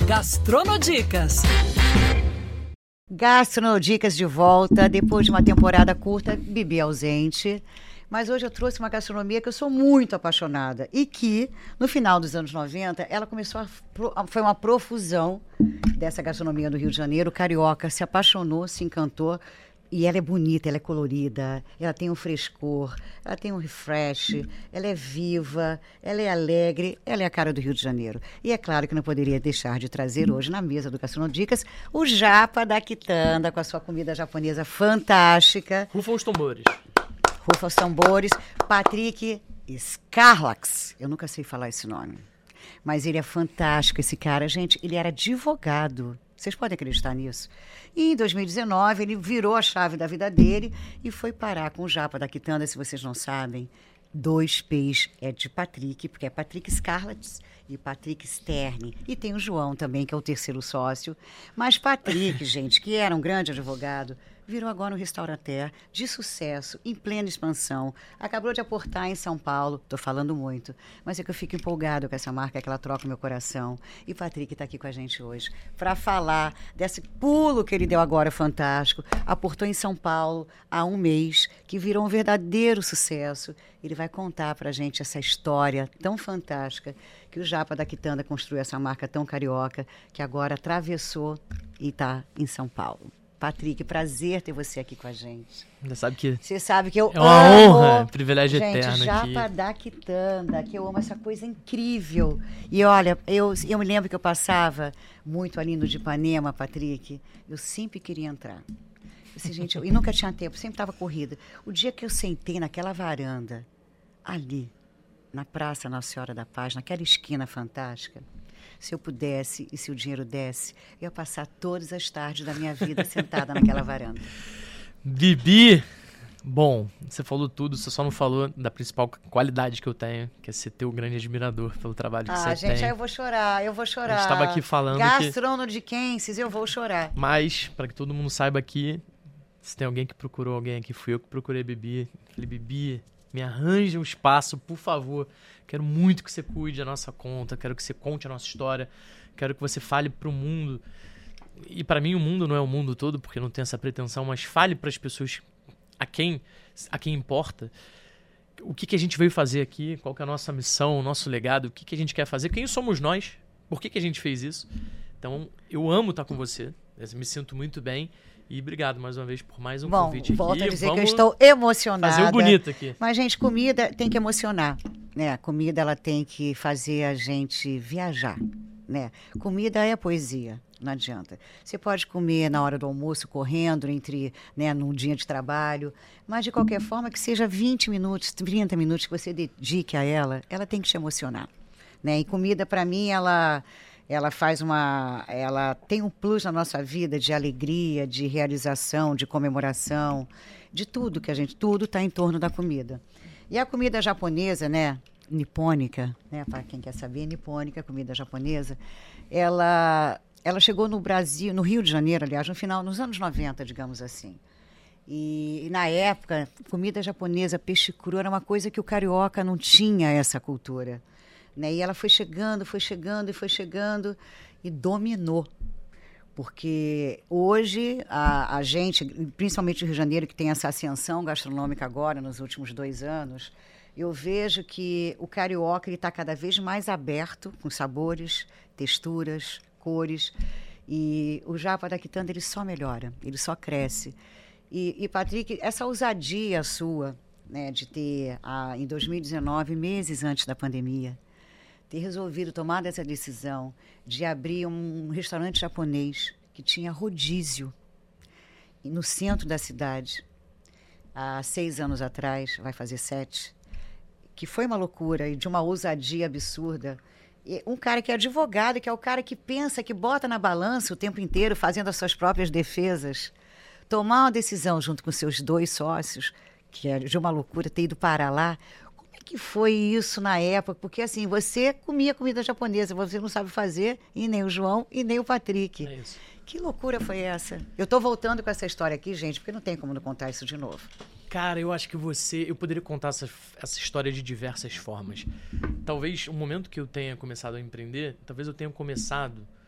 Gastronodicas. Gastronodicas de volta, depois de uma temporada curta, Bibi ausente. Mas hoje eu trouxe uma gastronomia que eu sou muito apaixonada e que, no final dos anos 90, ela começou foi uma profusão dessa gastronomia do Rio de Janeiro. O carioca se apaixonou, se encantou. E ela é bonita, ela é colorida, ela tem um frescor, ela tem um refresh, ela é viva, ela é alegre, ela é a cara do Rio de Janeiro. E é claro que não poderia deixar de trazer hoje na mesa do Gastronodicas o Japa da Quitanda, com a sua comida japonesa fantástica. Rufam os tambores. Rufa os tambores. Patrick Scarlax. Eu nunca sei falar esse nome. Mas ele é fantástico, esse cara. Gente, ele era advogado. Vocês podem acreditar nisso? E em 2019, ele virou a chave da vida dele e foi parar com o Japa da Quitanda, se vocês não sabem. 2 P's é de Patrick, porque é Patrick Scarlax e Patrick Sterne. E tem o João também, que é o terceiro sócio. Mas Patrick, gente, que era um grande advogado, virou agora um restaurateur de sucesso, em plena expansão. Acabou de aportar em São Paulo. Estou falando muito, mas é que eu fico empolgado com essa marca, que ela troca o meu coração. E Patrick está aqui com a gente hoje para falar desse pulo que ele deu agora fantástico. Aportou em São Paulo há um mês, que virou um verdadeiro sucesso. Ele vai contar para a gente essa história tão fantástica que o Japa da Quitanda construiu essa marca tão carioca, que agora atravessou e está em São Paulo. Patrick, prazer ter você aqui com a gente. Você sabe que eu é uma amo, honra, privilégio gente, eterno Japa aqui. da Quitanda, que eu amo essa coisa incrível. E olha, eu me lembro que eu passava muito ali no de Ipanema, Patrick, eu sempre queria entrar. Assim, gente, e nunca tinha tempo, sempre estava corrida. O dia que eu sentei naquela varanda, ali, na Praça Nossa Senhora da Paz, naquela esquina fantástica, se eu pudesse e se o dinheiro desse, eu ia passar todas as tardes da minha vida sentada naquela varanda. Bibi, bom, você falou tudo, você só não falou da principal qualidade que eu tenho, que é ser teu grande admirador pelo trabalho que você tem. Gente, aí eu vou chorar. A gente estava aqui falando Gastronodicenses, eu vou chorar. Mas, para que todo mundo saiba aqui, se tem alguém que procurou alguém aqui, fui eu que procurei a Bibi. Falei, Bibi, me arranja um espaço, por favor. Quero muito que você cuide da nossa conta, quero que você conte a nossa história, quero que você fale para o mundo. E para mim o mundo não é o mundo todo, porque eu não tenho essa pretensão, mas fale para as pessoas a quem importa o que a gente veio fazer aqui, qual que é a nossa missão, o nosso legado, o que a gente quer fazer, quem somos nós, por que a gente fez isso. Então, eu amo estar com você, eu me sinto muito bem. E obrigado mais uma vez por mais um convite aqui. Volto a dizer que eu estou emocionada. Fazer o bonito aqui. Mas, gente, comida tem que emocionar, né? A comida, ela tem que fazer a gente viajar, né? Comida é poesia, não adianta. Você pode comer na hora do almoço, correndo, num dia de trabalho, mas, de qualquer forma, que seja 20 minutos, 30 minutos que você dedique a ela tem que te emocionar, né? E comida, para mim, ela tem um plus na nossa vida de alegria, de realização, de comemoração, de tudo tudo está em torno da comida. E a comida japonesa, né, nipônica, né, para quem quer saber, nipônica, comida japonesa, ela chegou no Brasil, no Rio de Janeiro, aliás, nos anos 90, digamos assim. E na época, comida japonesa, peixe cru, era uma coisa que o carioca não tinha essa cultura. Né? E ela foi chegando e dominou. Porque hoje a gente, principalmente o Rio de Janeiro, que tem essa ascensão gastronômica agora, nos últimos 2 anos, eu vejo que o carioca está cada vez mais aberto com sabores, texturas, cores. E o Japa da Quitanda, ele só melhora, ele só cresce. E Patrick, essa ousadia sua, né, de ter, em 2019, meses antes da pandemia, ter resolvido tomar essa decisão de abrir um restaurante japonês que tinha rodízio no centro da cidade, há 6 anos atrás, vai fazer 7, que foi uma loucura e de uma ousadia absurda. E um cara que é advogado, que é o cara que pensa, que bota na balança o tempo inteiro, fazendo as suas próprias defesas, tomar uma decisão junto com seus 2 sócios, que é de uma loucura ter ido para lá. Que foi isso na época? Porque assim, você comia comida japonesa, você não sabe fazer, e nem o João, e nem o Patrick. É isso. Que loucura foi essa? Eu tô voltando com essa história aqui, gente, porque não tem como não contar isso de novo. Cara, eu acho que eu poderia contar essa história de diversas formas. Talvez o momento que eu tenha começado a empreender, talvez eu tenha começado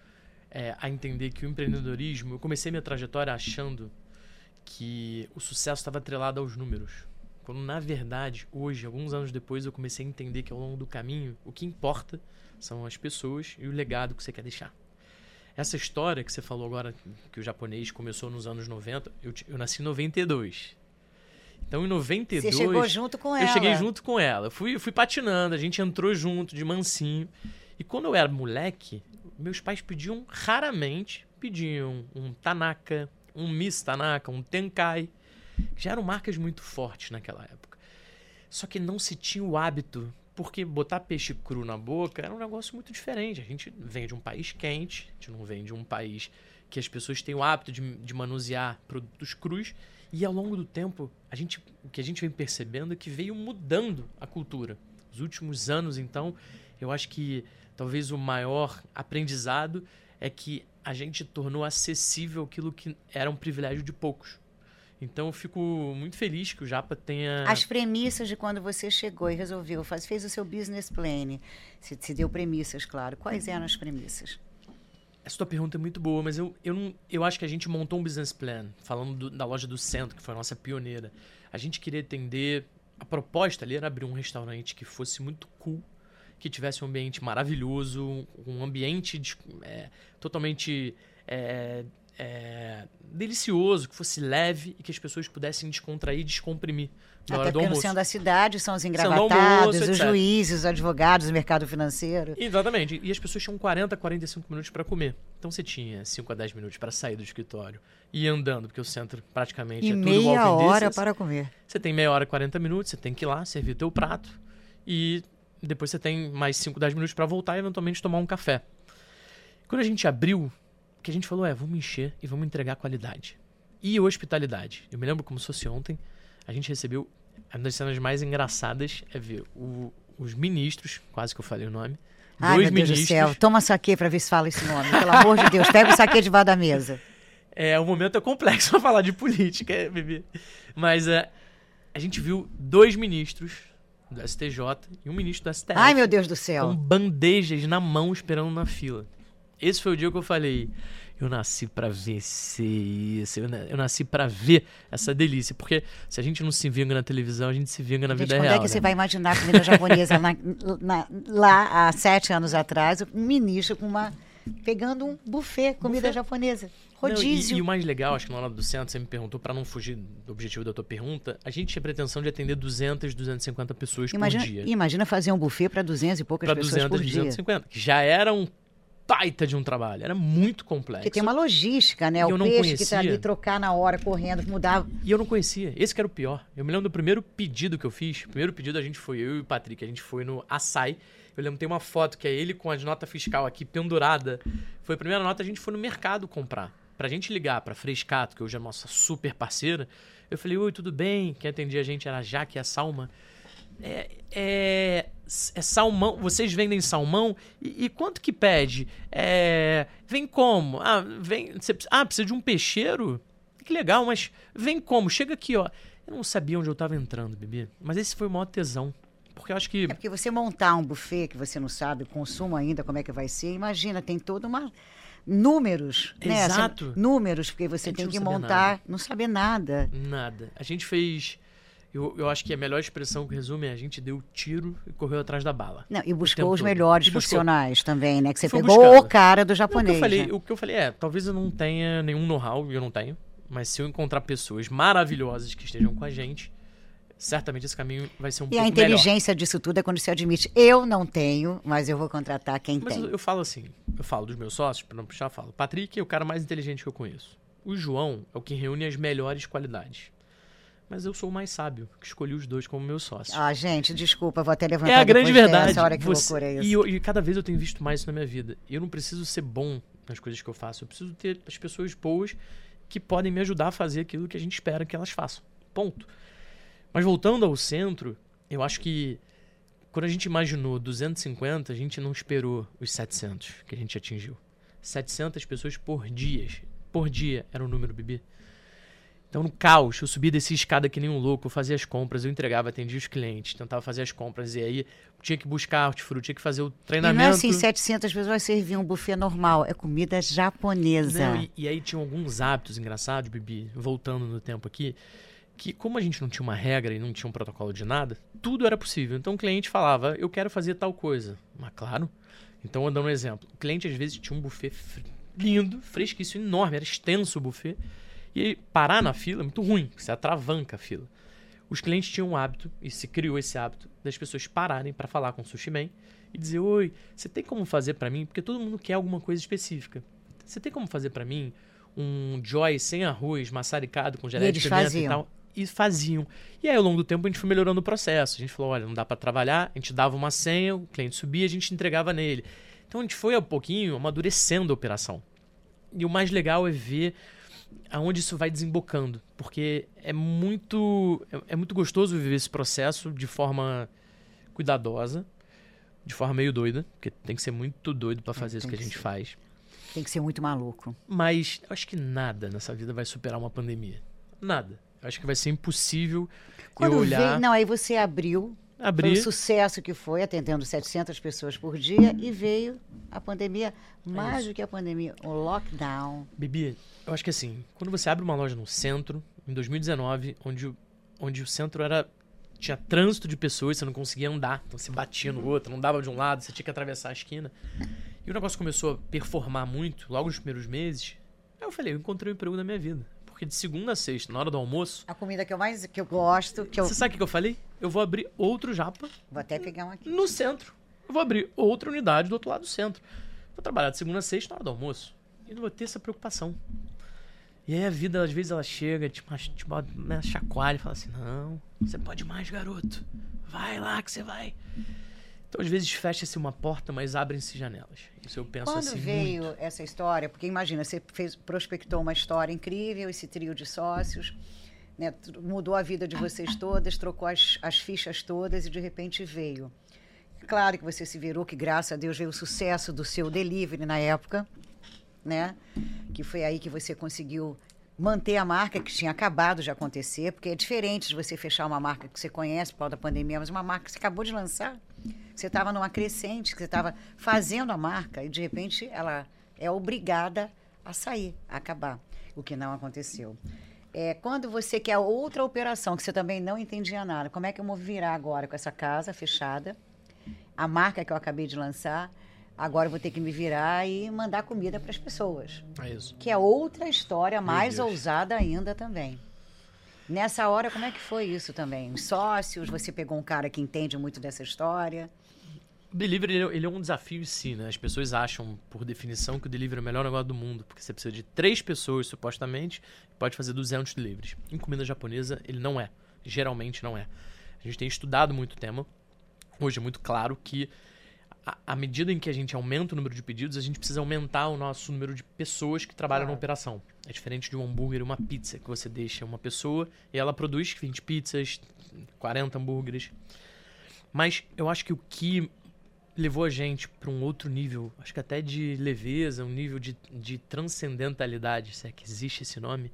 a entender que o empreendedorismo... Eu comecei minha trajetória achando que o sucesso estava atrelado aos números. Quando, na verdade, hoje, alguns anos depois, eu comecei a entender que ao longo do caminho, o que importa são as pessoas e o legado que você quer deixar. Essa história que você falou agora, que o japonês começou nos anos 90, eu nasci em 92. Então, em 92... Você chegou junto com ela. Eu cheguei junto com ela. Eu fui patinando, a gente entrou junto, de mansinho. E quando eu era moleque, meus pais raramente pediam um Tanaka, um Miss Tanaka, um Tenkai. Já eram marcas muito fortes naquela época. Só que não se tinha o hábito, porque botar peixe cru na boca era um negócio muito diferente. A gente vem de um país quente, a gente não vem de um país que as pessoas têm o hábito de manusear produtos crus. E ao longo do tempo, o que a gente vem percebendo é que veio mudando a cultura. Nos últimos anos, então, eu acho que talvez o maior aprendizado é que a gente tornou acessível aquilo que era um privilégio de poucos. Então, eu fico muito feliz que o Japa tenha... As premissas de quando você chegou e resolveu, fez o seu business plan, se deu premissas, claro. Quais eram as premissas? Essa tua pergunta é muito boa, mas eu acho que a gente montou um business plan, falando da loja do centro, que foi a nossa pioneira. A gente queria atender... A proposta ali era abrir um restaurante que fosse muito cool, que tivesse um ambiente maravilhoso, um ambiente totalmente delicioso, que fosse leve e que as pessoas pudessem descontrair e descomprimir na hora do almoço. Até porque no centro da cidade são os engravatados, os juízes, os advogados, o mercado financeiro. Exatamente. E as pessoas tinham 40, 45 minutos para comer. Então você tinha 5 a 10 minutos para sair do escritório e ir andando, porque o centro praticamente é tudo walking distance. E meia hora para comer. Você tem meia hora, 40 minutos, você tem que ir lá, servir o teu prato e depois você tem mais 5, 10 minutos para voltar e eventualmente tomar um café. Quando a gente abriu, o que a gente falou vamos encher e vamos entregar qualidade. E hospitalidade. Eu me lembro como se fosse ontem, a gente recebeu, uma das cenas mais engraçadas é ver os ministros, quase que eu falei o nome, Ai, meu Deus do céu, toma saquê para ver se fala esse nome, pelo amor de Deus, pega o saquê debaixo da mesa. O momento é complexo para falar de política, bebê. Mas a gente viu 2 ministros do STJ e um ministro do STF. Ai, meu Deus do céu. Com bandejas na mão esperando na fila. Esse foi o dia que eu falei, eu nasci pra ver isso, eu nasci pra ver essa delícia. Porque se a gente não se vinga na televisão, a gente se vinga na vida real. Quando é que você vai imaginar a comida japonesa lá há 7 anos atrás, um ministro pegando um buffet, comida japonesa, rodízio. Não, e o mais legal, acho que na hora do centro, você me perguntou, para não fugir do objetivo da tua pergunta, a gente tinha pretensão de atender 200, 250 pessoas por dia. Imagina fazer um buffet para 200 e poucas pessoas por dia. 250, que já era um baita de um trabalho, era muito complexo. Porque tem uma logística, né? O peixe que tá ali, trocar na hora, correndo, mudar. E eu não conhecia, esse que era o pior. Eu me lembro do primeiro pedido que eu fiz, a gente foi, eu e o Patrick, a gente foi no Açaí. Eu lembro, tem uma foto que é ele com a nota fiscal aqui pendurada. Foi a primeira nota, a gente foi no mercado comprar. Pra gente ligar pra Frescato, que hoje é a nossa super parceira, eu falei, oi, tudo bem? Quem atendia a gente era a Jaque e a Salma. É salmão, vocês vendem salmão? E quanto que pede? Vem como? Precisa de um peixeiro? Que legal, mas vem como? Chega aqui, ó. Eu não sabia onde eu tava entrando, bebê. Mas esse foi o maior tesão. Porque eu acho que... porque você montar um buffet que você não sabe, consumo ainda, como é que vai ser, imagina, tem toda uma... Números, né? Exato. Assim, números, porque você tem que montar, não saber nada. Nada. A gente fez... Eu acho que a melhor expressão que resume é a gente deu tiro e correu atrás da bala. Não, e buscou os melhores profissionais também, né? Que você pegou buscando. O cara do japonês. O que eu falei talvez eu não tenha nenhum know-how, eu não tenho, mas se eu encontrar pessoas maravilhosas que estejam com a gente, certamente esse caminho vai ser um pouco melhor. E a inteligência disso tudo é quando você admite, eu não tenho, mas eu vou contratar quem tem. Mas eu falo assim, eu falo dos meus sócios, para não puxar, eu falo, Patrick é o cara mais inteligente que eu conheço. O João é o que reúne as melhores qualidades. Mas eu sou o mais sábio, que escolhi os 2 como meus sócios. Gente, desculpa, vou até levantar a grande verdade. Dessa hora que loucura é isso. E cada vez eu tenho visto mais isso na minha vida. Eu não preciso ser bom nas coisas que eu faço. Eu preciso ter as pessoas boas que podem me ajudar a fazer aquilo que a gente espera que elas façam. Ponto. Mas voltando ao centro, eu acho que quando a gente imaginou 250, a gente não esperou os 700 que a gente atingiu. 700 pessoas por dia. Por dia era o número, Bibi. Então, no caos, eu subia e descia a escada que nem um louco, eu fazia as compras, eu entregava, atendia os clientes, tentava fazer as compras, e aí tinha que buscar hortifruti, tinha que fazer o treinamento. E não é assim, 700 pessoas serviam um buffet normal, é comida japonesa. Não, e aí tinha alguns hábitos engraçados, Bibi, voltando no tempo aqui, que como a gente não tinha uma regra e não tinha um protocolo de nada, tudo era possível. Então o cliente falava, eu quero fazer tal coisa. Mas claro, então eu dou um exemplo. O cliente às vezes tinha um buffet lindo, fresquíssimo, enorme, era extenso o buffet. E aí, parar na fila é muito ruim, porque você atravanca a fila. Os clientes tinham um hábito, e se criou esse hábito, das pessoas pararem para falar com o Sushi Man e dizer, oi, você tem como fazer para mim? Porque todo mundo quer alguma coisa específica. Você tem como fazer para mim um joy sem arroz, maçaricado, com geleia de pimenta e tal? E faziam. E aí, ao longo do tempo, a gente foi melhorando o processo. A gente falou, olha, não dá para trabalhar, a gente dava uma senha, o cliente subia, a gente entregava nele. Então, a gente foi, a pouquinho, amadurecendo a operação. E o mais legal é ver aonde isso vai desembocando, porque é muito gostoso viver esse processo de forma cuidadosa, de forma meio doida, porque tem que ser muito doido para fazer isso que a gente faz. Tem que ser muito maluco. Mas eu acho que nada nessa vida vai superar uma pandemia. Nada. Eu acho que vai ser impossível eu olhar... Não, aí você abriu, foi o sucesso que foi, atendendo 700 pessoas por dia, e veio a pandemia, mais do que a pandemia, o lockdown. Bibi, eu acho que assim, quando você abre uma loja no centro, em 2019, onde o centro tinha trânsito de pessoas, você não conseguia andar, então você batia no outro, não dava de um lado, você tinha que atravessar a esquina. E o negócio começou a performar muito, logo nos primeiros meses. Aí eu falei, eu encontrei um emprego na minha vida. Porque de segunda a sexta, na hora do almoço... A comida que eu gosto... Você sabe o que eu falei? Eu vou abrir outro japa... Vou até pegar um aqui. No centro. Eu vou abrir outra unidade do outro lado do centro. Vou trabalhar de segunda a sexta, na hora do almoço. E não vou ter essa preocupação. E aí a vida, às vezes, ela chega, tipo, chacoalha e fala assim, não, você pode mais, garoto. Vai lá que você vai. Então, às vezes, fecha-se uma porta, mas abrem-se janelas. Isso eu penso assim muito. Quando veio essa história, porque imagina, você prospectou uma história incrível, esse trio de sócios, né, mudou a vida de vocês todas, trocou as fichas todas e de repente veio. Claro que você se virou, que graças a Deus veio o sucesso do seu delivery na época, né? Que foi aí que você conseguiu manter a marca que tinha acabado de acontecer, porque é diferente de você fechar uma marca que você conhece por causa da pandemia, mas uma marca que você acabou de lançar. Você estava numa crescente, você estava fazendo a marca e, de repente, ela é obrigada a sair, a acabar, o que não aconteceu. Quando você quer outra operação, que você também não entendia nada, como é que eu vou virar agora com essa casa fechada, a marca que eu acabei de lançar, agora eu vou ter que me virar e mandar comida para as pessoas. É isso. Que é outra história, mais ousada ainda também. Nessa hora, como é que foi isso também? Os sócios, você pegou um cara que entende muito dessa história? O delivery, ele é um desafio em si, né? As pessoas acham, por definição, que o delivery é o melhor negócio do mundo, porque você precisa de 3 pessoas, supostamente, e pode fazer 200 deliveries. Em comida japonesa, ele não é. Geralmente não é. A gente tem estudado muito o tema. Hoje é muito claro que, à medida em que a gente aumenta o número de pedidos, a gente precisa aumentar o nosso número de pessoas que trabalham na operação. É diferente de um hambúrguer e uma pizza, que você deixa uma pessoa e ela produz 20 pizzas, 40 hambúrgueres. Mas eu acho que o que levou a gente para um outro nível, acho que até de leveza, um nível de transcendentalidade, se é que existe esse nome,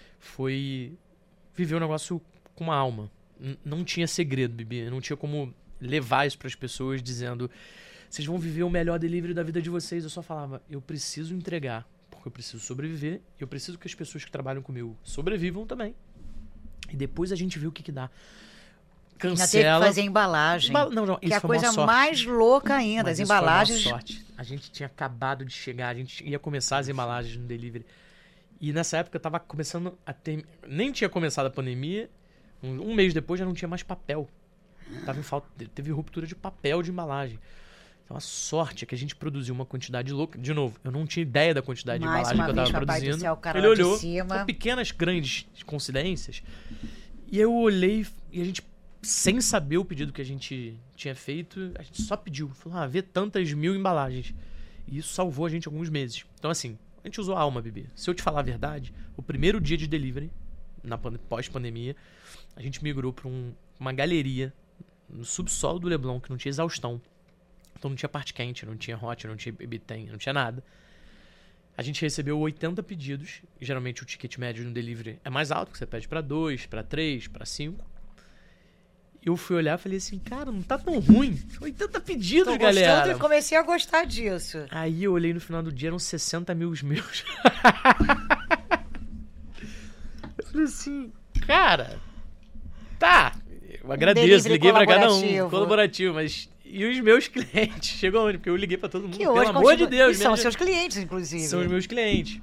foi viver o negócio com uma alma. Não tinha segredo, Bibi. Não tinha como levar isso para as pessoas dizendo, vocês vão viver o melhor delivery da vida de vocês. Eu só falava, eu preciso entregar, porque eu preciso sobreviver, e eu preciso que as pessoas que trabalham comigo sobrevivam também. E depois a gente vê o que dá. Cancela. Ainda teve que fazer embalagem. Não, que é a coisa mais louca ainda. Mas as embalagens. Foi uma sorte. A gente tinha acabado de chegar, a gente ia começar as embalagens no delivery. E nessa época eu tava começando a ter. Nem tinha começado a pandemia. Um mês depois já não tinha mais papel. Tava em falta. Teve ruptura de papel de embalagem. Então a sorte é que a gente produziu uma quantidade louca. De novo, eu não tinha ideia da quantidade de embalagem que eu tava produzindo. Céu, ele olhou, são pequenas, grandes coincidências. E eu olhei e a gente, sem saber o pedido que a gente tinha feito, a gente só pediu. Falou, vê tantas 1000 embalagens. E isso salvou a gente alguns meses. Então assim, a gente usou a alma, Bibi. Se eu te falar a verdade, o primeiro dia de delivery, pós-pandemia, a gente migrou para uma galeria no subsolo do Leblon, que não tinha exaustão. Então não tinha parte quente, não tinha hot, não tinha baby tem, não tinha nada. A gente recebeu 80 pedidos. E geralmente o ticket médio no delivery é mais alto, porque você pede para 2, para 3, para 5. Eu fui olhar e falei assim, cara, não tá tão ruim. 80 pedidos, galera. Eu comecei a gostar disso. Aí eu olhei no final do dia, eram 60 mil os meus. Eu falei assim, cara, tá. Eu agradeço, liguei pra cada um, colaborativo, mas... E os meus clientes? Chegou onde? Porque eu liguei pra todo mundo, pelo amor de Deus. E são seus clientes, inclusive. São os meus clientes.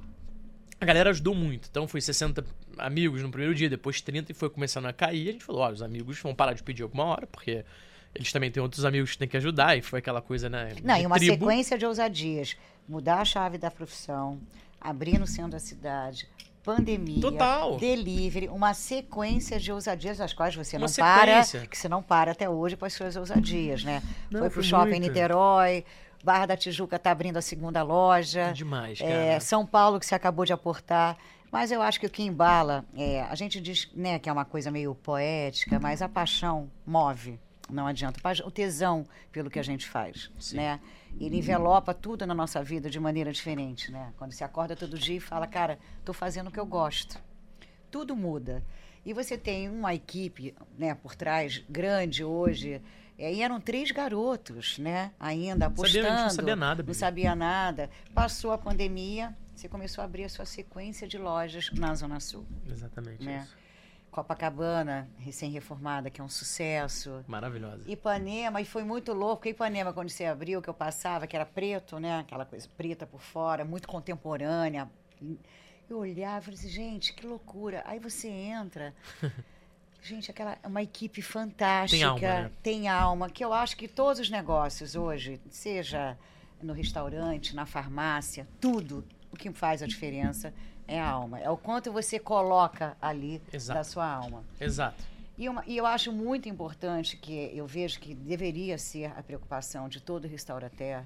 A galera ajudou muito. Então foi 60 amigos no primeiro dia, depois 30 e foi começando a cair. A gente falou, ó, os amigos vão parar de pedir alguma hora, porque eles também têm outros amigos que têm que ajudar. E foi aquela coisa, né? Não, e uma sequência de ousadias. Mudar a chave da profissão, abrir no centro da cidade, pandemia, total, delivery, uma sequência de ousadias das quais você não para, que você não para até hoje para as suas ousadias, né? Não, foi pro shopping em Niterói, Barra da Tijuca está abrindo a segunda loja. Demais, cara. São Paulo, que você acabou de aportar. Mas eu acho que o que embala, a gente diz, né, que é uma coisa meio poética, mas a paixão move. Não adianta. O tesão pelo que a gente faz, né? Ele envelopa tudo na nossa vida de maneira diferente, né? Quando você acorda todo dia e fala, cara, tô fazendo o que eu gosto. Tudo muda. E você tem uma equipe, né, por trás, grande hoje. E eram 3 garotos, né? Ainda apostando. Não sabia nada. Não sabia nada. Passou a pandemia, você começou a abrir a sua sequência de lojas na Zona Sul. Exatamente, né? isso. Copacabana, recém-reformada, que é um sucesso. Maravilhosa. Ipanema, e foi muito louco, porque Ipanema, quando você abriu, que eu passava, que era preto, né? Aquela coisa preta por fora, muito contemporânea. Eu olhava e falei assim, gente, que loucura. Aí você entra... Gente, uma equipe fantástica, tem alma, né? Que eu acho que todos os negócios hoje, seja no restaurante, na farmácia, tudo, o que faz a diferença é a alma. É o quanto você coloca ali da sua alma. Exato. E eu acho muito importante, que eu vejo que deveria ser a preocupação de todo restaurateur,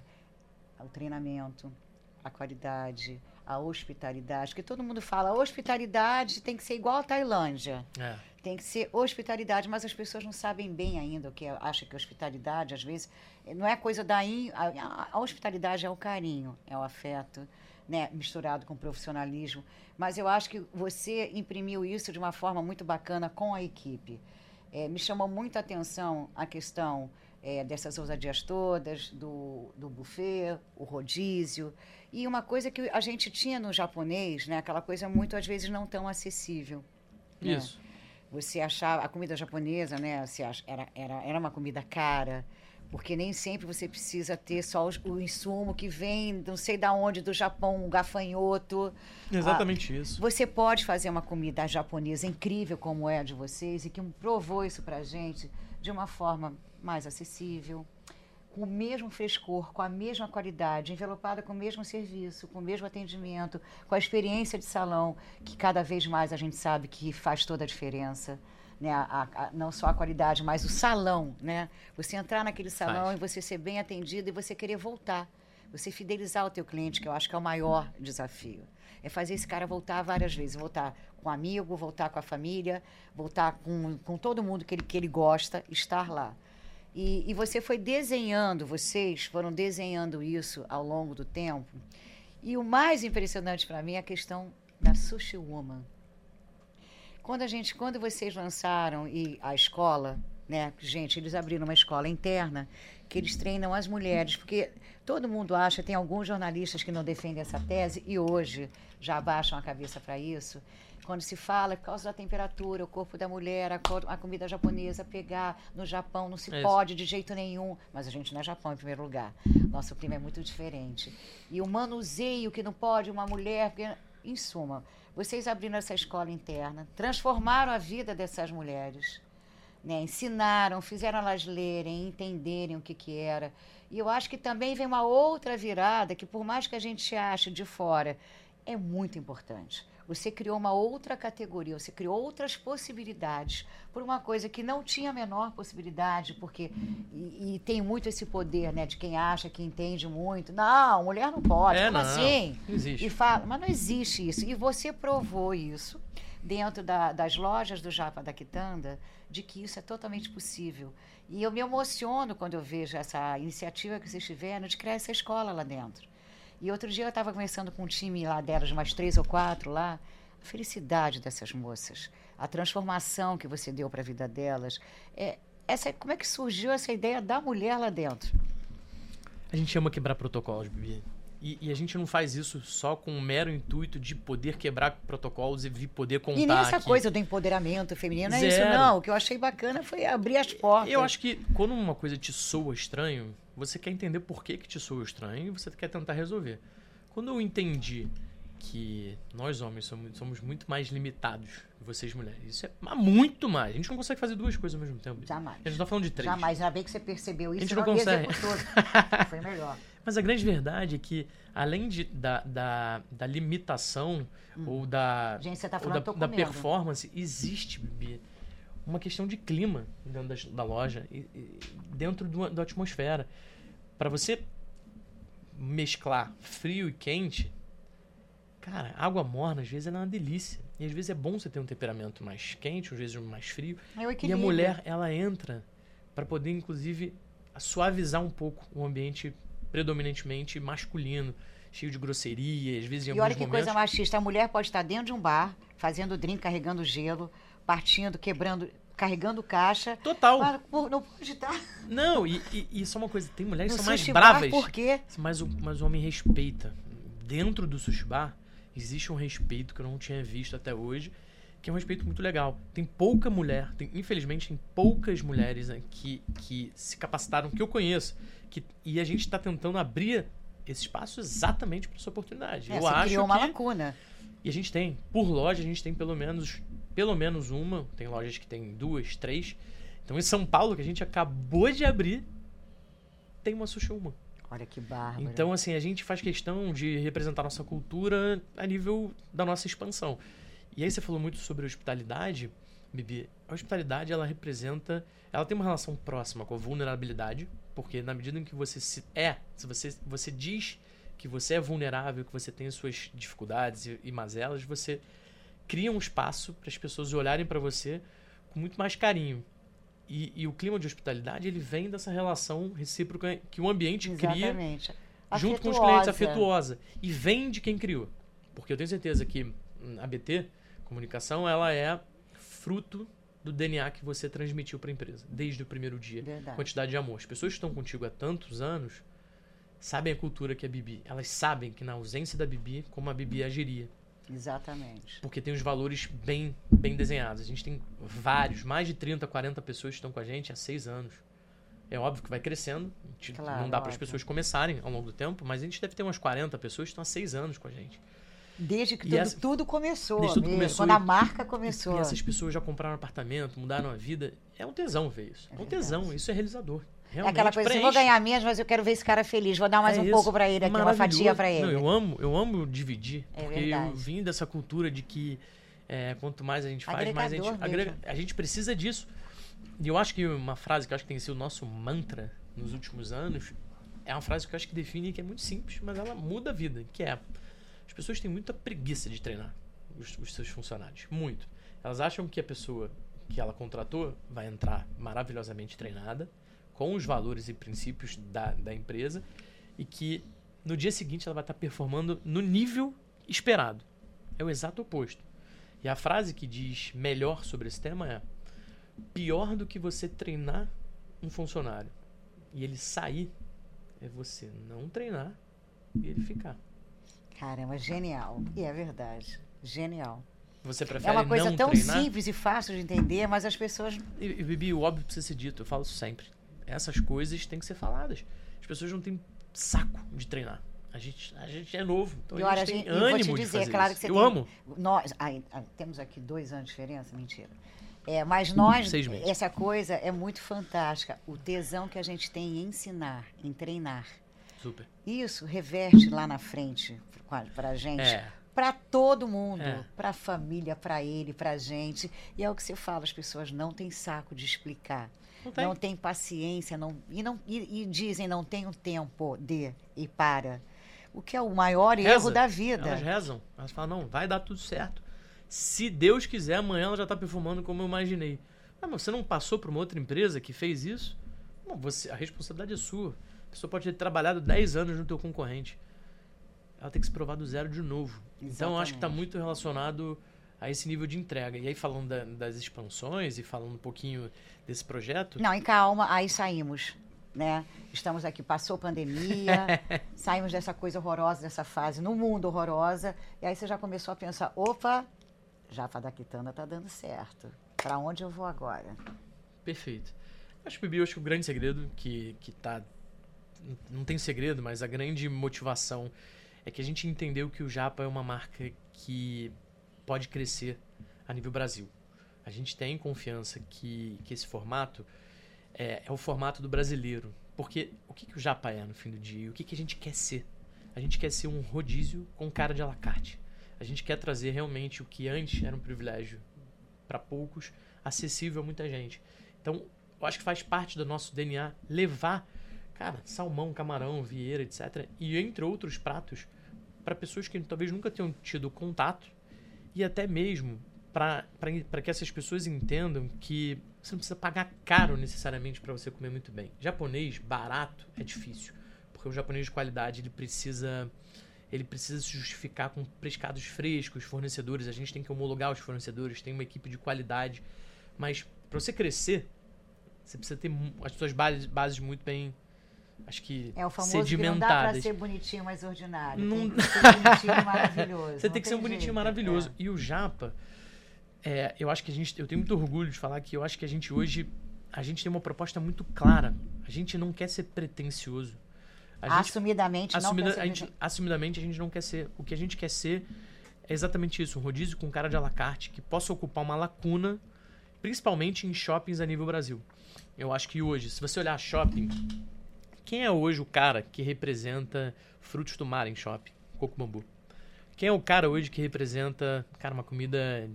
o treinamento, a qualidade, a hospitalidade, que todo mundo fala, a hospitalidade tem que ser igual à Tailândia. Tem que ser hospitalidade, mas as pessoas não sabem bem ainda o que acham que hospitalidade, às vezes, não é coisa da... A hospitalidade é o carinho, é o afeto, né, misturado com profissionalismo. Mas eu acho que você imprimiu isso de uma forma muito bacana com a equipe. Me chamou muita atenção a questão dessas ousadias todas, do buffet, o rodízio. E uma coisa que a gente tinha no japonês, né, aquela coisa muito, às vezes, não tão acessível. Isso. Né? Você achava, a comida japonesa, né, era uma comida cara, porque nem sempre você precisa ter só o insumo que vem, não sei de onde, do Japão, um gafanhoto. Exatamente isso. Você pode fazer uma comida japonesa incrível, como é a de vocês, e que provou isso pra gente de uma forma mais acessível, com o mesmo frescor, com a mesma qualidade, envelopada com o mesmo serviço, com o mesmo atendimento, com a experiência de salão, que cada vez mais a gente sabe que faz toda a diferença. Né? Não só a qualidade, mas o salão. Né? Você entrar naquele salão e você ser bem atendido e você querer voltar. Você fidelizar o teu cliente, que eu acho que é o maior desafio. É fazer esse cara voltar várias vezes. Voltar com um amigo, voltar com a família, voltar com todo mundo que ele gosta, estar lá. E você foi desenhando, vocês foram desenhando isso ao longo do tempo. E o mais impressionante para mim é a questão da Sushi Woman. Quando vocês lançaram a escola, né? Gente, eles abriram uma escola interna que eles treinam as mulheres, porque todo mundo acha, tem alguns jornalistas que não defendem essa tese e hoje já abaixam a cabeça para isso. Quando se fala, por causa da temperatura, o corpo da mulher, a comida japonesa, pegar no Japão, não se pode de jeito nenhum. Mas a gente não é Japão em primeiro lugar. Nosso clima é muito diferente. E o manuseio que não pode uma mulher... Porque, em suma, vocês abriram essa escola interna, transformaram a vida dessas mulheres, né? Ensinaram, fizeram elas lerem, entenderem o que era. E eu acho que também vem uma outra virada, que por mais que a gente ache de fora, é muito importante. Você criou uma outra categoria, você criou outras possibilidades por uma coisa que não tinha a menor possibilidade, porque e tem muito esse poder, né, de quem acha que entende muito. Não, mulher não pode, como assim? Não existe. E fala, mas não existe isso. E você provou isso dentro das lojas do Japa da Quitanda, de que isso é totalmente possível. E eu me emociono quando eu vejo essa iniciativa que vocês tiveram de criar essa escola lá dentro. E outro dia eu estava conversando com um time lá delas, umas 3 ou 4 lá, a felicidade dessas moças, a transformação que você deu para a vida delas. Como é que surgiu essa ideia da mulher lá dentro? A gente ama quebrar protocolos, Bibi. E a gente não faz isso só com o mero intuito de poder quebrar protocolos e poder contar. E nem essa aqui. coisa do empoderamento feminino, não é Zero. isso não. O que eu achei bacana foi abrir as portas. Eu acho que quando uma coisa te soa estranho, você quer entender por que te soa estranho e você quer tentar resolver. Quando eu entendi que nós homens somos muito mais limitados que vocês mulheres, isso é muito mais. A gente não consegue fazer 2 coisas ao mesmo tempo. Jamais. A gente tá falando de 3. Jamais. Ainda bem que você percebeu isso. A gente não consegue. Foi melhor. Mas a grande verdade é que, além da limitação ou da, Gente, você tá falando, da performance, existe, Bibi, uma questão de clima dentro da loja, dentro da atmosfera. Para você mesclar frio e quente, cara, água morna, às vezes, ela é uma delícia. E às vezes é bom você ter um temperamento mais quente, às vezes mais frio. E a mulher, ela entra para poder, inclusive, suavizar um pouco o ambiente predominantemente masculino, cheio de grosseria, às vezes em alguns momentos... E olha que coisa machista, a mulher pode estar dentro de um bar, fazendo drink, carregando gelo, partindo, quebrando, carregando caixa. Total. Não pode estar... Não, e só uma coisa, tem mulheres que no são mais sushi bravas. Bar, por quê? Mas o homem respeita. Dentro do sushi bar, existe um respeito que eu não tinha visto até hoje, que é um respeito muito legal. Tem pouca mulher, infelizmente tem poucas mulheres que se capacitaram, que eu conheço, e a gente está tentando abrir esse espaço exatamente para essa oportunidade. Eu você acho criou uma lacuna. E a gente tem, por loja, a gente tem pelo menos uma, tem lojas que tem 2, 3. Então em São Paulo, que a gente acabou de abrir, tem uma Sushi Woman. Olha que bárbaro. Então, assim, a gente faz questão de representar nossa cultura a nível da nossa expansão. E aí você falou muito sobre hospitalidade, Bibi. A hospitalidade, ela tem uma relação próxima com a vulnerabilidade, porque na medida em que se você diz que você é vulnerável, que você tem as suas dificuldades e mazelas, você cria um espaço para as pessoas olharem para você com muito mais carinho. E o clima de hospitalidade, ele vem dessa relação recíproca que o ambiente cria junto com os clientes, afetuosa. E vem de quem criou. Porque eu tenho certeza que a BT Comunicação, ela é fruto do DNA que você transmitiu para a empresa, desde o primeiro dia. Verdade. Quantidade de amor. As pessoas que estão contigo há tantos anos sabem a cultura que é a Bibi. Elas sabem que na ausência da Bibi, como a Bibi agiria. Exatamente. Porque tem os valores bem desenhados. A gente tem mais de 30, 40 pessoas que estão com a gente há 6 anos. É óbvio que vai crescendo. Claro, não dá para as pessoas começarem ao longo do tempo, mas a gente deve ter umas 40 pessoas que estão há 6 anos com a gente. Desde que tudo começou. Desde tudo começou. Quando a marca começou. E essas pessoas já compraram apartamento, mudaram a vida. É um tesão ver isso. É um tesão. Isso é realizador. Realmente, aquela coisa assim, vou ganhar menos, mas eu quero ver esse cara feliz. Vou dar mais um pouco para ele aqui, uma fatia para ele. Não, eu amo dividir. Porque eu vim dessa cultura de que quanto mais a gente faz, mais a gente agrega. A gente precisa disso. E eu acho que uma frase que eu acho que tem sido o nosso mantra nos últimos anos é uma frase que eu acho que define, que é muito simples, mas ela muda a vida, que é: as pessoas têm muita preguiça de treinar os seus funcionários. Muito. Elas acham que a pessoa que ela contratou vai entrar maravilhosamente treinada, com os valores e princípios da empresa, e que no dia seguinte ela vai estar performando no nível esperado. É o exato oposto. E a frase que diz melhor sobre esse tema é: pior do que você treinar um funcionário e ele sair é você não treinar e ele ficar. Caramba, genial. E é verdade. Genial. Você prefere é uma coisa não tão treinar? simples e fácil de entender, mas as pessoas... E Bibi, o óbvio precisa ser dito. Eu falo isso sempre. Essas coisas têm que ser faladas. As pessoas não têm saco de treinar. A gente é novo. Então a gente tem ânimo de fazer isso. Claro que você amo. Nós, temos aqui 2 anos de diferença? Mentira. Mas nós, 6 meses. Essa coisa é muito fantástica. O tesão que a gente tem em ensinar, em treinar. Super. Isso reverte lá na frente para a gente. Para todo mundo, para a família, para ele, para a gente. E é o que você fala, as pessoas não têm saco de explicar. Não tem paciência, e dizem não tenho tempo e para. O que é o maior erro da vida. Elas rezam. Elas falam, não, vai dar tudo certo. Se Deus quiser, amanhã ela já está performando como eu imaginei. Mas você não passou por uma outra empresa que fez isso? Não, a responsabilidade é sua. A pessoa pode ter trabalhado 10 anos no teu concorrente. ela tem que se provar do zero de novo. Exatamente. Então, eu acho que está muito relacionado a esse nível de entrega. E aí, falando das expansões e falando um pouquinho desse projeto... Não, e calma, aí saímos, né? Estamos aqui, passou pandemia, saímos dessa coisa horrorosa, dessa fase no mundo horrorosa, e aí você já começou a pensar, opa, Japa da Quitanda tá dando certo. Para onde eu vou agora? Perfeito. Acho que o grande segredo que tá... Não tem segredo, mas a grande motivação é que a gente entendeu que o Japa é uma marca que pode crescer a nível Brasil. A gente tem confiança que esse formato é o formato do brasileiro. Porque o que o Japa é no fim do dia? O que a gente quer ser? A gente quer ser um rodízio com cara de à la carte. A gente quer trazer realmente o que antes era um privilégio para poucos, acessível a muita gente. Então, eu acho que faz parte do nosso DNA levar, cara, salmão, camarão, vieira, etc. E entre outros pratos para pessoas que talvez nunca tenham tido contato e até mesmo para que essas pessoas entendam que você não precisa pagar caro necessariamente para você comer muito bem. Japonês barato é difícil, porque o japonês de qualidade ele precisa se justificar com pescados frescos, fornecedores. A gente tem que homologar os fornecedores, tem uma equipe de qualidade. Mas para você crescer, você precisa ter as suas bases muito bem, acho que é o famoso sedimentadas. Que não dá pra ser bonitinho, mas ordinário. Tem que ser bonitinho e maravilhoso. Você tem que ser um bonitinho e maravilhoso. E o Japa, eu acho que eu tenho muito orgulho de falar que eu acho que a gente hoje, a gente tem uma proposta muito clara. A gente não quer ser pretencioso. Assumidamente a gente não quer ser. O que a gente quer ser é exatamente isso, um rodízio com cara de à la carte que possa ocupar uma lacuna, principalmente em shoppings a nível Brasil. Eu acho que hoje, se você olhar shopping, quem é hoje o cara que representa frutos do mar em shopping? Coco Bambu. Quem é o cara hoje que representa, cara, uma comida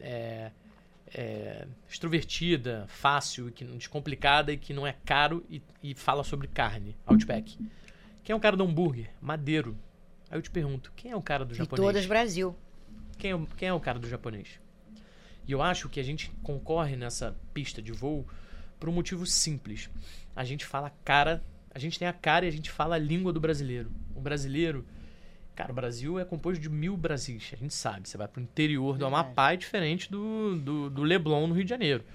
extrovertida, fácil, descomplicada e que não é caro e fala sobre carne? Outback. Quem é o cara do hambúrguer? Madeiro. Aí eu te pergunto, quem é o cara do japonês? E todas Brasil. Quem é o cara do japonês? E eu acho que a gente concorre nessa pista de voo por um motivo simples. A gente fala a gente tem a cara e a gente fala a língua do brasileiro. O brasileiro, cara, o Brasil é composto de 1000 Brasis, a gente sabe. Você vai pro interior do Amapá, é diferente do Leblon no Rio de Janeiro.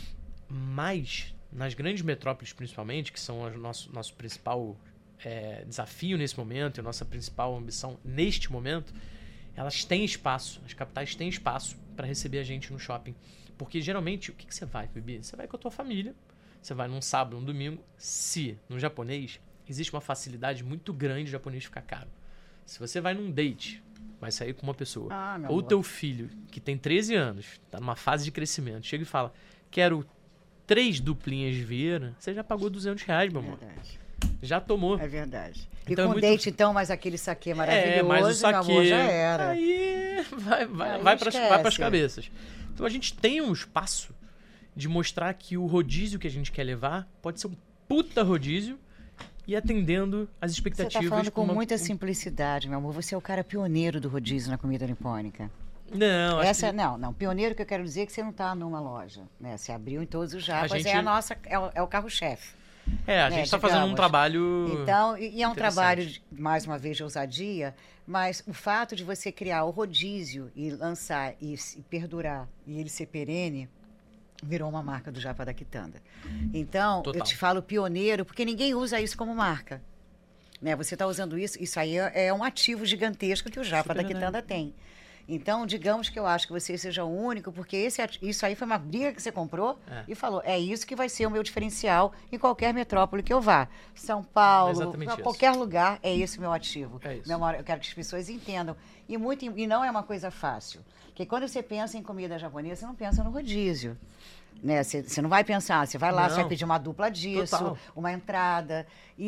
Mas, nas grandes metrópoles principalmente, que são o nosso principal desafio nesse momento e a nossa principal ambição neste momento, elas têm espaço, as capitais têm espaço para receber a gente no shopping. Porque geralmente, o que você vai, Bibi? Você vai com a tua família, você vai num sábado, num domingo. Se no japonês existe uma facilidade muito grande de japonês ficar caro. Se você vai num date, vai sair com uma pessoa, ou teu filho, que tem 13 anos, tá numa fase de crescimento, chega e fala, quero 3 duplinhas de vieira, você já pagou R$200, meu amor. Verdade. Já tomou. É verdade. E Então, com date, então, mais aquele saquê maravilhoso, mais o saquê, meu amor, já era. Aí vai para as cabeças. Então a gente tem um espaço de mostrar que o rodízio que a gente quer levar pode ser um puta rodízio e atendendo as expectativas. Você tá falando com muita simplicidade, meu amor. Você é o cara pioneiro do rodízio na comida nipônica. Não, Não. Pioneiro que eu quero dizer é que você não está numa loja, né? Você abriu em todos os japas, é o carro-chefe. A gente está fazendo um trabalho. Então, e é um trabalho, mais uma vez, de ousadia, mas o fato de você criar o rodízio e lançar e perdurar e ele ser perene, virou uma marca do Japa da Quitanda. Então, eu te falo pioneiro, porque ninguém usa isso como marca. Né? Você está usando isso aí é um ativo gigantesco que o Japa da Quitanda tem. Então, digamos que eu acho que você seja o único, porque isso aí foi uma briga que você comprou e falou, é isso que vai ser o meu diferencial em qualquer metrópole que eu vá. São Paulo, qualquer lugar, é esse o meu ativo. É isso. Eu quero que as pessoas entendam. E não é uma coisa fácil. Porque quando você pensa em comida japonesa, você não pensa no rodízio. Né? Você não vai pensar, você vai lá, você vai pedir uma dupla disso, uma entrada.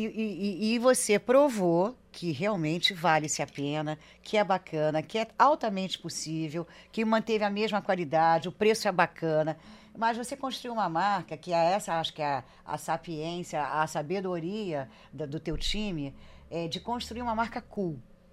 E você provou que realmente vale-se a pena, que é bacana, que é altamente possível, que manteve a mesma qualidade, o preço é bacana. Mas você construiu uma marca que acho que é a sapiência, a sabedoria do teu time, de construir uma marca cool.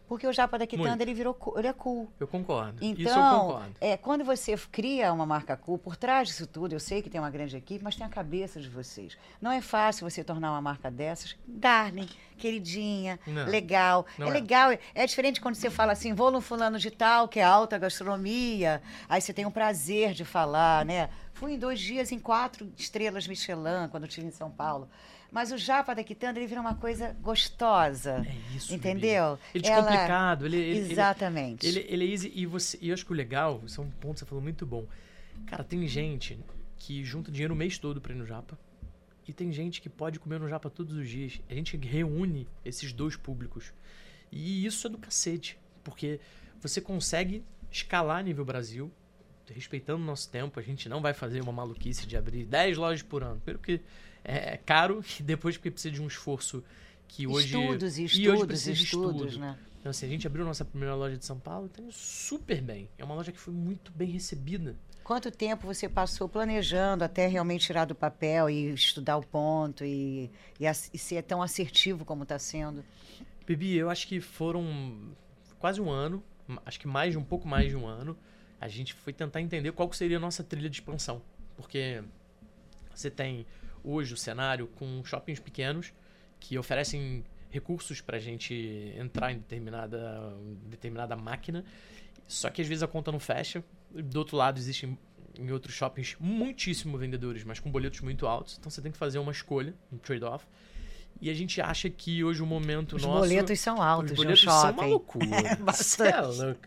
Porque o japa da quitanda, Muito. ele virou ele é cool. Eu concordo. Então, Isso eu concordo. quando você cria uma marca cool, por trás disso tudo, eu sei que tem uma grande equipe, mas tem a cabeça de vocês. Não é fácil você tornar uma marca dessas, darling, queridinha, Não. legal. Não É é. legal, é diferente quando você fala assim, vou no fulano de tal, que é alta gastronomia, aí você tem o prazer de falar, né? Fui em 2 dias em 4 estrelas Michelin, quando eu estive em São Paulo. Mas o japa da quitanda, ele vira uma coisa gostosa. É isso, entendeu? Ele é descomplicado. Exatamente. Ele é easy. E eu acho que o legal, isso é um ponto que você falou muito bom. Cara, tem gente que junta dinheiro o mês todo pra ir no japa. E tem gente que pode comer no japa todos os dias. A gente reúne esses dois públicos. E isso é do cacete. Porque você consegue escalar nível Brasil, respeitando o nosso tempo. A gente não vai fazer uma maluquice de abrir 10 lojas por ano. Primeiro que é caro e depois porque precisa de um esforço que hoje... Estudos, estudos, né? Então, assim, a gente abriu nossa primeira loja de São Paulo, tá indo super bem. É uma loja que foi muito bem recebida. Quanto tempo você passou planejando até realmente tirar do papel e estudar o ponto e ser tão assertivo como está sendo? Bibi, eu acho que foram quase um ano, acho que um pouco mais de um ano. A gente foi tentar entender qual que seria a nossa trilha de expansão. Porque você tem hoje o cenário com shoppings pequenos que oferecem recursos para a gente entrar em determinada máquina, só que às vezes a conta não fecha. Do outro lado, existem em outros shoppings muitíssimo vendedores, mas com boletos muito altos, então você tem que fazer uma escolha, um trade-off. E a gente acha que hoje o momento os nosso... Os boletos são altos, os boletos são uma loucura. Bastante. É louco.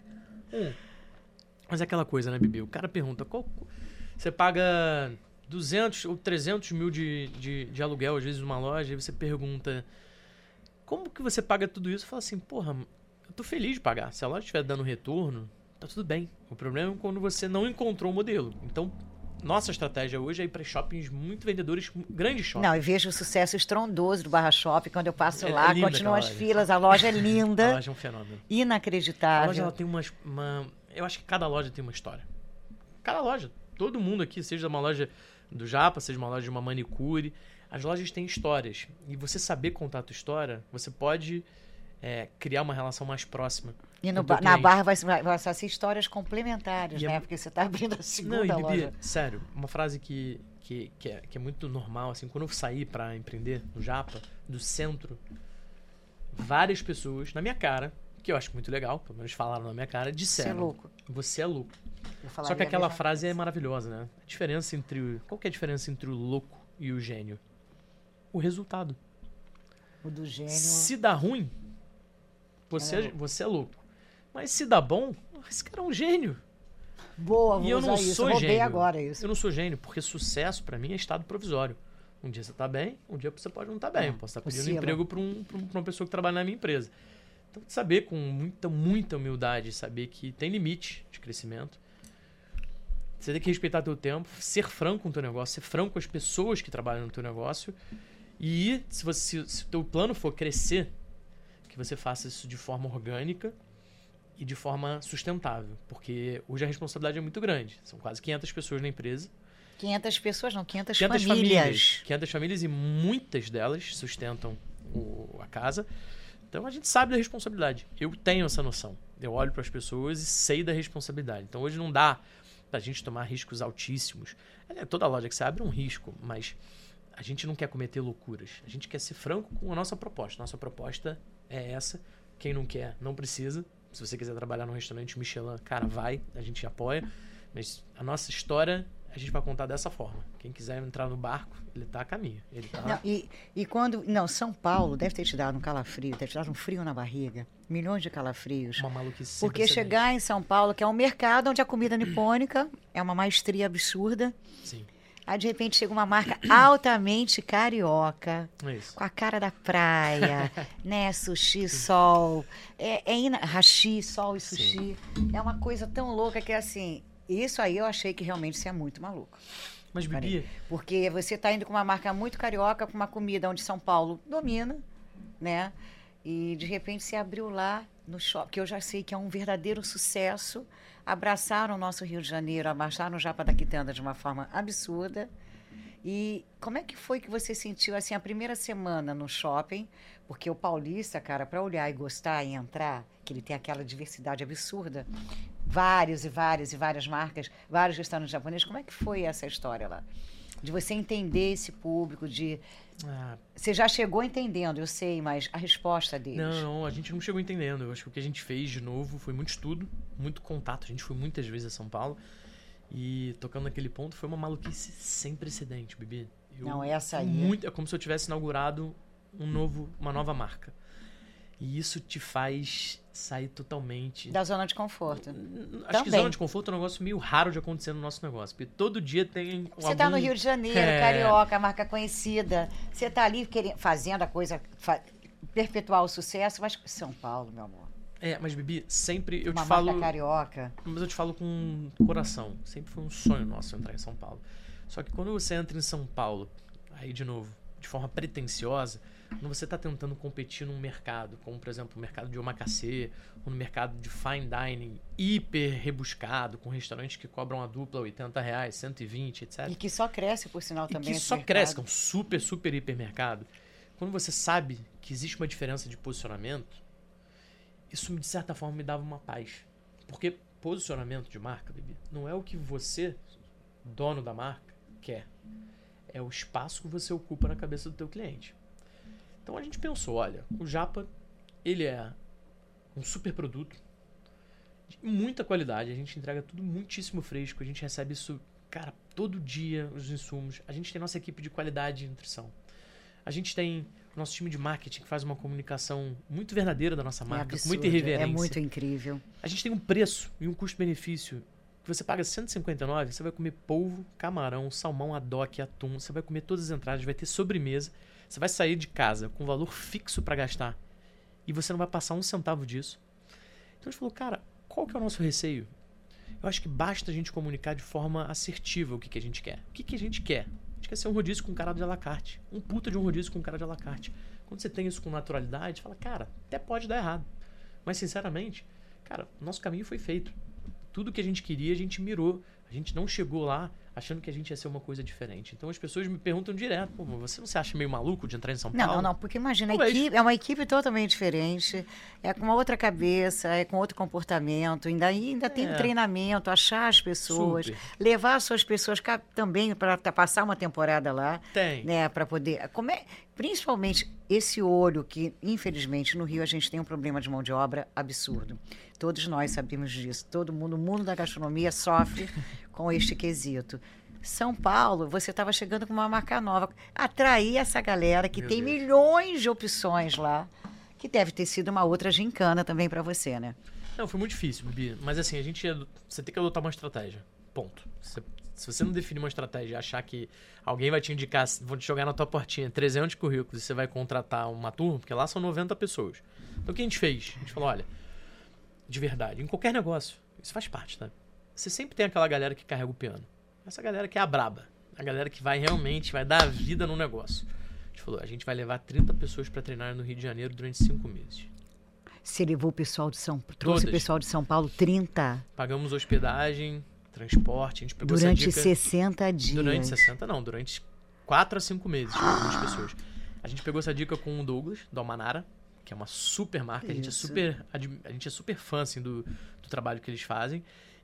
Mas é aquela coisa, né, Bibi? O cara pergunta, você paga 200 ou 300 mil de aluguel, às vezes, numa loja, e você pergunta, como que você paga tudo isso? Fala assim, porra, eu tô feliz de pagar. Se a loja estiver dando retorno, tá tudo bem. O problema é quando você não encontrou o modelo. Então, nossa estratégia hoje é ir para shoppings muito vendedores, grandes shoppings. Não, eu vejo o sucesso estrondoso do Barra Shopping. Quando eu passo lá, continuam as loja. Filas, a loja é linda. A loja é um fenômeno. Inacreditável. A loja ela tem eu acho que cada loja tem uma história. Cada loja. Todo mundo aqui, seja uma loja do Japa, seja uma loja de uma manicure, as lojas têm histórias. E você saber contar a tua história, você pode criar uma relação mais próxima. E na Barra vai ser histórias complementares, né? Porque você está abrindo a segunda Bibi, loja. Sério, uma frase que é muito normal, assim, quando eu saí para empreender no Japa, do centro, várias pessoas, na minha cara, que eu acho muito legal, pelo menos falaram na minha cara, disseram: Você é louco. Você é louco. Só que aquela frase é maravilhosa, né? Qual que é a diferença entre o louco e o gênio? O resultado. O do gênio... Se dá ruim, você é louco. Mas se dá bom, esse cara é um gênio. Boa, vou e eu não usar isso. sou Roubei gênio. Agora isso. Eu não sou gênio, porque sucesso pra mim é estado provisório. Um dia você tá bem, um dia você pode não estar bem. Eu posso estar pedindo emprego pra uma pessoa que trabalha na minha empresa. Então, saber com muita humildade, saber que tem limite de crescimento. Você tem que respeitar teu tempo, ser franco com o teu negócio, ser franco com as pessoas que trabalham no teu negócio. E se o teu plano for crescer, que você faça isso de forma orgânica e de forma sustentável. Porque hoje a responsabilidade é muito grande. São quase 500 pessoas na empresa. 500 pessoas, não, 500 famílias. 500 famílias e muitas delas sustentam a casa. Então a gente sabe da responsabilidade. Eu tenho essa noção. Eu olho para as pessoas e sei da responsabilidade. Então hoje não dá pra gente tomar riscos altíssimos. Toda loja que você abre é um risco, mas a gente não quer cometer loucuras. A gente quer ser franco com a nossa proposta. Nossa proposta é essa. Quem não quer, não precisa. Se você quiser trabalhar num restaurante Michelin, cara, vai. A gente apoia. Mas a nossa história, a gente vai contar dessa forma. Quem quiser entrar no barco, ele tá a caminho. Ele tá... Não, e quando... Não, São Paulo deve ter te dado um calafrio, deve te dado um frio na barriga. Milhões de calafrios. Uma maluquice. Porque chegar em São Paulo, que é um mercado onde a comida nipônica é uma maestria absurda. Sim. Aí, de repente, chega uma marca altamente carioca, isso. com a cara da praia, né? Sushi, sol, hashi, sol e sushi. Sim. É uma coisa tão louca que, assim, isso aí eu achei que realmente você é muito maluco. Mas, Bibi... Porque você está indo com uma marca muito carioca, com uma comida onde São Paulo domina, né? E, de repente, você abriu lá no shopping, que eu já sei que é um verdadeiro sucesso. Abraçaram o nosso Rio de Janeiro, abraçaram o Japa da Quitanda de uma forma absurda. E como é que foi que você sentiu, assim, a primeira semana no shopping? Porque o paulista, cara, para olhar e gostar e entrar, que ele tem aquela diversidade absurda, vários e várias e várias marcas, vários restaurantes japoneses, como é que foi essa história lá? De você entender esse público, de... Você já chegou entendendo, eu sei, mas a resposta deles... Não, a gente não chegou entendendo. Eu acho que o que a gente fez, de novo, foi muito estudo, muito contato. A gente foi muitas vezes a São Paulo. E tocando naquele ponto, foi uma maluquice sem precedente, Bibi. Não, essa aí... É como se eu tivesse inaugurado uma nova marca. E isso te faz sair totalmente... Da zona de conforto. Acho que zona de conforto é um negócio meio raro de acontecer no nosso negócio. Porque todo dia tem... Você tá no Rio de Janeiro, carioca, marca conhecida. Você tá ali fazendo a coisa... perpetuar o sucesso, mas São Paulo, meu amor. Mas Bibi, sempre eu uma te falo... marca carioca. Mas eu te falo com coração. Sempre foi um sonho nosso entrar em São Paulo. Só que quando você entra em São Paulo, aí de novo, de forma pretensiosa, quando você está tentando competir num mercado, como por exemplo o mercado de omakase, ou no mercado de fine dining hiper rebuscado, com restaurantes que cobram a dupla R$80, 120, etc. E que só cresce, por sinal, também. E que só cresce, que é um super, super hipermercado. Quando você sabe que existe uma diferença de posicionamento, isso de certa forma me dava uma paz. Porque posicionamento de marca, Bibi, não é o que você, dono da marca, quer. É o espaço que você ocupa na cabeça do teu cliente. Então a gente pensou, olha, o Japa, ele é um super produto de muita qualidade, a gente entrega tudo muitíssimo fresco, a gente recebe isso, cara, todo dia, os insumos, a gente tem nossa equipe de qualidade e nutrição. A gente tem o nosso time de marketing que faz uma comunicação muito verdadeira da nossa marca, com muita irreverência. É muito incrível. A gente tem um preço e um custo-benefício que você paga R$159, você vai comer polvo, camarão, salmão, adoque, atum, você vai comer todas as entradas, vai ter sobremesa. Você vai sair de casa com valor fixo para gastar e você não vai passar um centavo disso. Então a gente falou, cara, qual que é o nosso receio? Eu acho que basta a gente comunicar de forma assertiva o que a gente quer. O que a gente quer? A gente quer ser um rodízio com cara de à la carte. Um puta de um rodízio com cara de à la carte. Quando você tem isso com naturalidade, você fala, cara, até pode dar errado. Mas sinceramente, cara, o nosso caminho foi feito. Tudo que a gente queria, a gente mirou. A gente não chegou lá achando que a gente ia ser uma coisa diferente. Então as pessoas me perguntam direto, pô, você não se acha meio maluco de entrar em São Paulo? Não, porque imagina, é uma equipe totalmente diferente, é com uma outra cabeça, é com outro comportamento, ainda tem um treinamento, achar as pessoas, levar as suas pessoas também para passar uma temporada lá. Tem. Né, para poder... Principalmente esse olho que, infelizmente, no Rio a gente tem um problema de mão de obra absurdo. Todos nós sabemos disso. Todo mundo, o mundo da gastronomia sofre com este quesito. São Paulo, você estava chegando com uma marca nova. Atrair essa galera que tem milhões de opções lá, que deve ter sido uma outra gincana também para você, né? Não, foi muito difícil, Bibi. Mas assim, você tem que adotar uma estratégia. Ponto. Se você não definir uma estratégia e achar que alguém vai te indicar, vão te jogar na tua portinha 300 currículos e você vai contratar uma turma, porque lá são 90 pessoas. Então o que a gente fez? A gente falou, olha, de verdade, em qualquer negócio, isso faz parte, tá? Você sempre tem aquela galera que carrega o piano. Essa galera que é a braba. A galera que vai dar a vida no negócio. A gente falou, a gente vai levar 30 pessoas para treinar no Rio de Janeiro durante 5 meses. Você levou o pessoal de trouxe o pessoal de São Paulo 30? Pagamos hospedagem, transporte, a gente pegou durante essa dica... 60 dias? Durante 60 não, durante 4 a 5 meses com algumas pessoas. A gente pegou essa dica com o Douglas, do Almanara, que é uma super marca, a gente é super fã assim, do trabalho que eles fazem.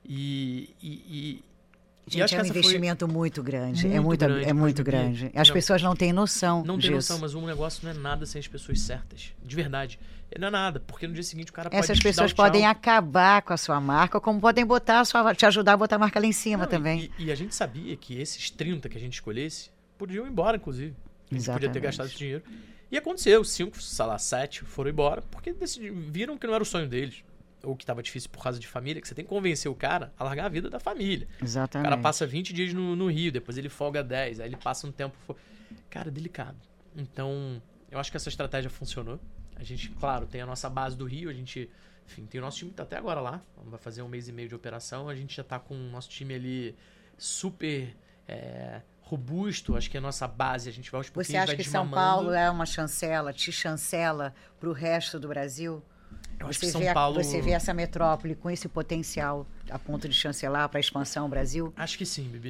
Gente, é um investimento muito grande. É muito grande. As pessoas não têm noção disso. Não tem noção, mas um negócio não é nada sem as pessoas certas. De verdade. Não é nada, porque no dia seguinte o cara pode Essas pessoas podem acabar com a sua marca, como podem te ajudar a botar a marca lá em cima também. E a gente sabia que esses 30 que a gente escolhesse podiam ir embora, inclusive. A gente podia ter gastado esse dinheiro. E aconteceu, 5, sei lá, 7 foram embora, porque viram que não era o sonho deles. Ou que estava difícil por causa de família, que você tem que convencer o cara a largar a vida da família. Exatamente. O cara passa 20 dias no Rio, depois ele folga 10, aí ele passa um tempo... Cara, é delicado. Então, eu acho que essa estratégia funcionou. A gente, claro, tem a nossa base do Rio, a gente... Enfim, tem o nosso time que tá até agora lá, vai fazer 1 mês e meio de operação, a gente já tá com o nosso time ali super robusto, acho que é a nossa base, a gente vai aos pouquinhos, Você acha que São Paulo é uma chancela, te chancela pro resto do Brasil? Eu acho que São Paulo... Você vê essa metrópole com esse potencial a ponto de chancelar para a expansão Brasil? Acho que sim, Bibi.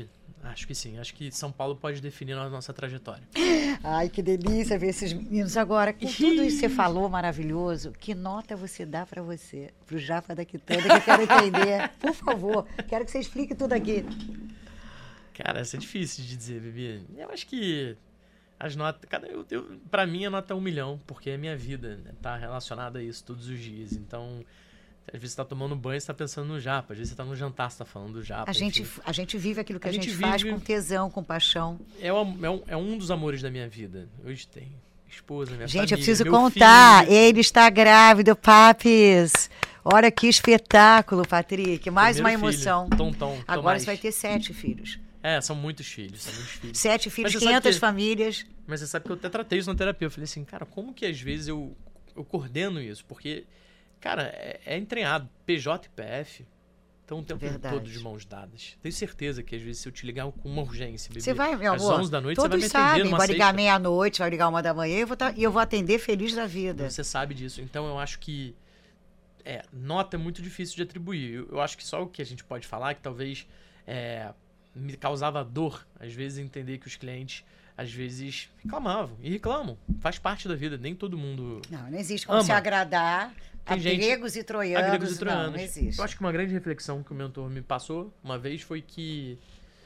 Acho que sim. Acho que São Paulo pode definir a nossa trajetória. Ai, que delícia ver esses meninos. Agora, com tudo isso que você falou, maravilhoso, que nota você dá para você, pro Japa da Quitanda, que eu quero entender. Por favor, quero que você explique tudo aqui. Cara, isso é difícil de dizer, Bibi. Eu acho que as notas... Pra mim, a nota é 1 milhão, porque é minha vida, né? Tá relacionada a isso todos os dias. Então... Às vezes você tá tomando banho e você tá pensando no Japa. Às vezes você tá no jantar, você tá falando do Japa. A gente vive aquilo que a gente faz com tesão, com paixão. É um dos amores da minha vida. Hoje tem esposa, minha família, eu preciso contar. Filho. Ele está grávido, papis. Olha que espetáculo, Patrick. Mais Primeiro uma emoção. Tom, agora você vai ter 7 filhos. São muitos filhos. 7 filhos, 500 famílias. Mas você sabe que eu até tratei isso na terapia. Eu falei assim, cara, como que às vezes eu coordeno isso? Porque... Cara, é entranhado. PJ e PF estão o tempo todo de mãos dadas. Tenho certeza que às vezes se eu te ligar com uma urgência, bebê, você vai, meu amor, às 11 da noite, você vai me atender sabem, numa vai ligar sexta. meia-noite, vai ligar 1 da manhã e eu vou atender feliz da vida. Você sabe disso. Então eu acho que nota é muito difícil de atribuir. Eu acho que só o que a gente pode falar é que talvez me causava dor, às vezes, entender que os clientes... Às vezes reclamavam. E reclamam. Faz parte da vida. Nem todo mundo não existe como se agradar a gregos e troianos. Não existe. Eu acho que uma grande reflexão que o mentor me passou uma vez foi que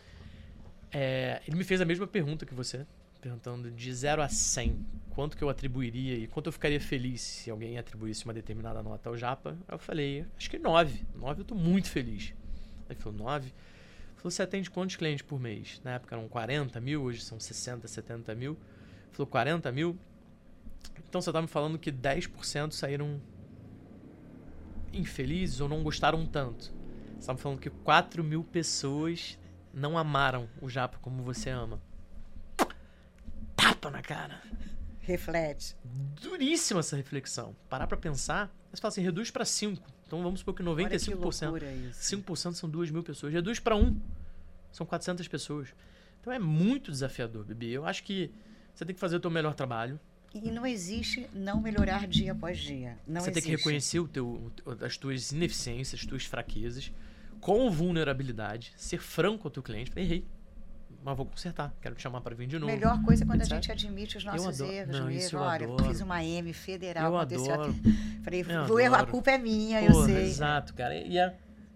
ele me fez a mesma pergunta que você. Perguntando de 0 a 100. Quanto que eu atribuiria e quanto eu ficaria feliz se alguém atribuísse uma determinada nota ao Japa. Eu falei, acho que 9. 9 eu tô muito feliz. Aí ele falou, 9... Falou, você atende quantos clientes por mês? Na época eram 40 mil, hoje são 60, 70 mil. Falou, 40 mil? Então você tá me falando que 10% saíram infelizes ou não gostaram tanto. Você tá me falando que 4 mil pessoas não amaram o Japa como você ama. Tapa na cara. Reflete. Duríssima essa reflexão. Parar pra pensar, você fala assim, reduz pra 5. Então vamos supor que 95%. 5% são 2 mil pessoas. Reduz para 1. São 400 pessoas. Então é muito desafiador, Bibi. Eu acho que você tem que fazer o teu melhor trabalho. E não existe não melhorar dia após dia. Você tem que reconhecer as tuas ineficiências, as tuas fraquezas, com vulnerabilidade, ser franco com o teu cliente. Errei, mas vou consertar. Quero te chamar para vir de novo. Melhor coisa é quando a gente admite os nossos erros mesmo. Olha, fiz uma M federal, aconteceu aqui. Falei, o erro, a culpa é minha, eu sei. Exato, cara. E é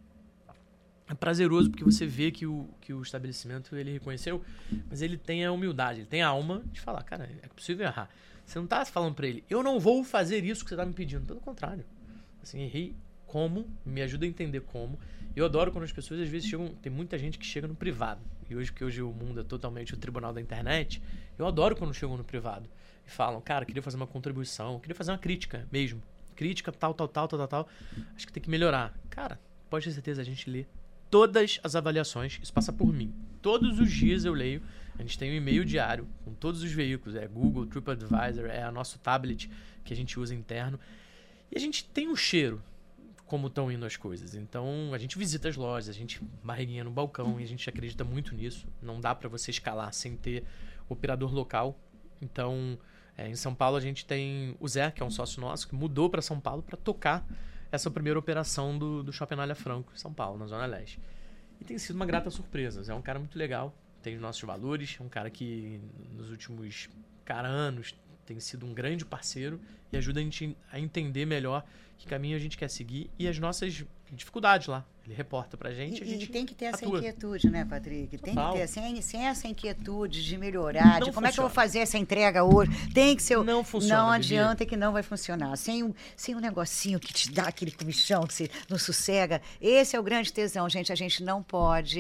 prazeroso porque você vê que o estabelecimento ele reconheceu, mas ele tem a humildade, ele tem a alma de falar, cara, é possível errar. Você não tá falando para ele, eu não vou fazer isso que você tá me pedindo. Pelo contrário. Assim, errei como, me ajuda a entender como. Eu adoro quando as pessoas às vezes chegam, tem muita gente que chega no privado. E hoje o mundo é totalmente o tribunal da internet, eu adoro quando chegam no privado e falam, cara, queria fazer uma contribuição, queria fazer uma crítica mesmo. Crítica, tal. Acho que tem que melhorar. Cara, pode ter certeza, a gente lê todas as avaliações, isso passa por mim. Todos os dias eu leio, a gente tem um e-mail diário com todos os veículos, Google, TripAdvisor, o nosso tablet que a gente usa interno. E a gente tem um cheiro como estão indo as coisas. Então, a gente visita as lojas, a gente barriguinha no balcão e a gente acredita muito nisso. Não dá para você escalar sem ter operador local. Então, em São Paulo a gente tem o Zé, que é um sócio nosso, que mudou para São Paulo para tocar essa primeira operação do Shopping Anália Franco, em São Paulo, na Zona Leste. E tem sido uma grata surpresa. É um cara muito legal, tem os nossos valores, é um cara que nos últimos anos tem sido um grande parceiro e ajuda a gente a entender melhor que caminho a gente quer seguir e as nossas dificuldades lá. Ele reporta pra gente. E tem que ter essa inquietude, né, Patrick? Tem que ter, sem essa inquietude de melhorar, de como é que eu vou fazer essa entrega hoje. Tem que ser. Não funciona. Não adianta que não vai funcionar. Sem um negocinho que te dá aquele comichão, que você não sossega. Esse é o grande tesão, gente. A gente não pode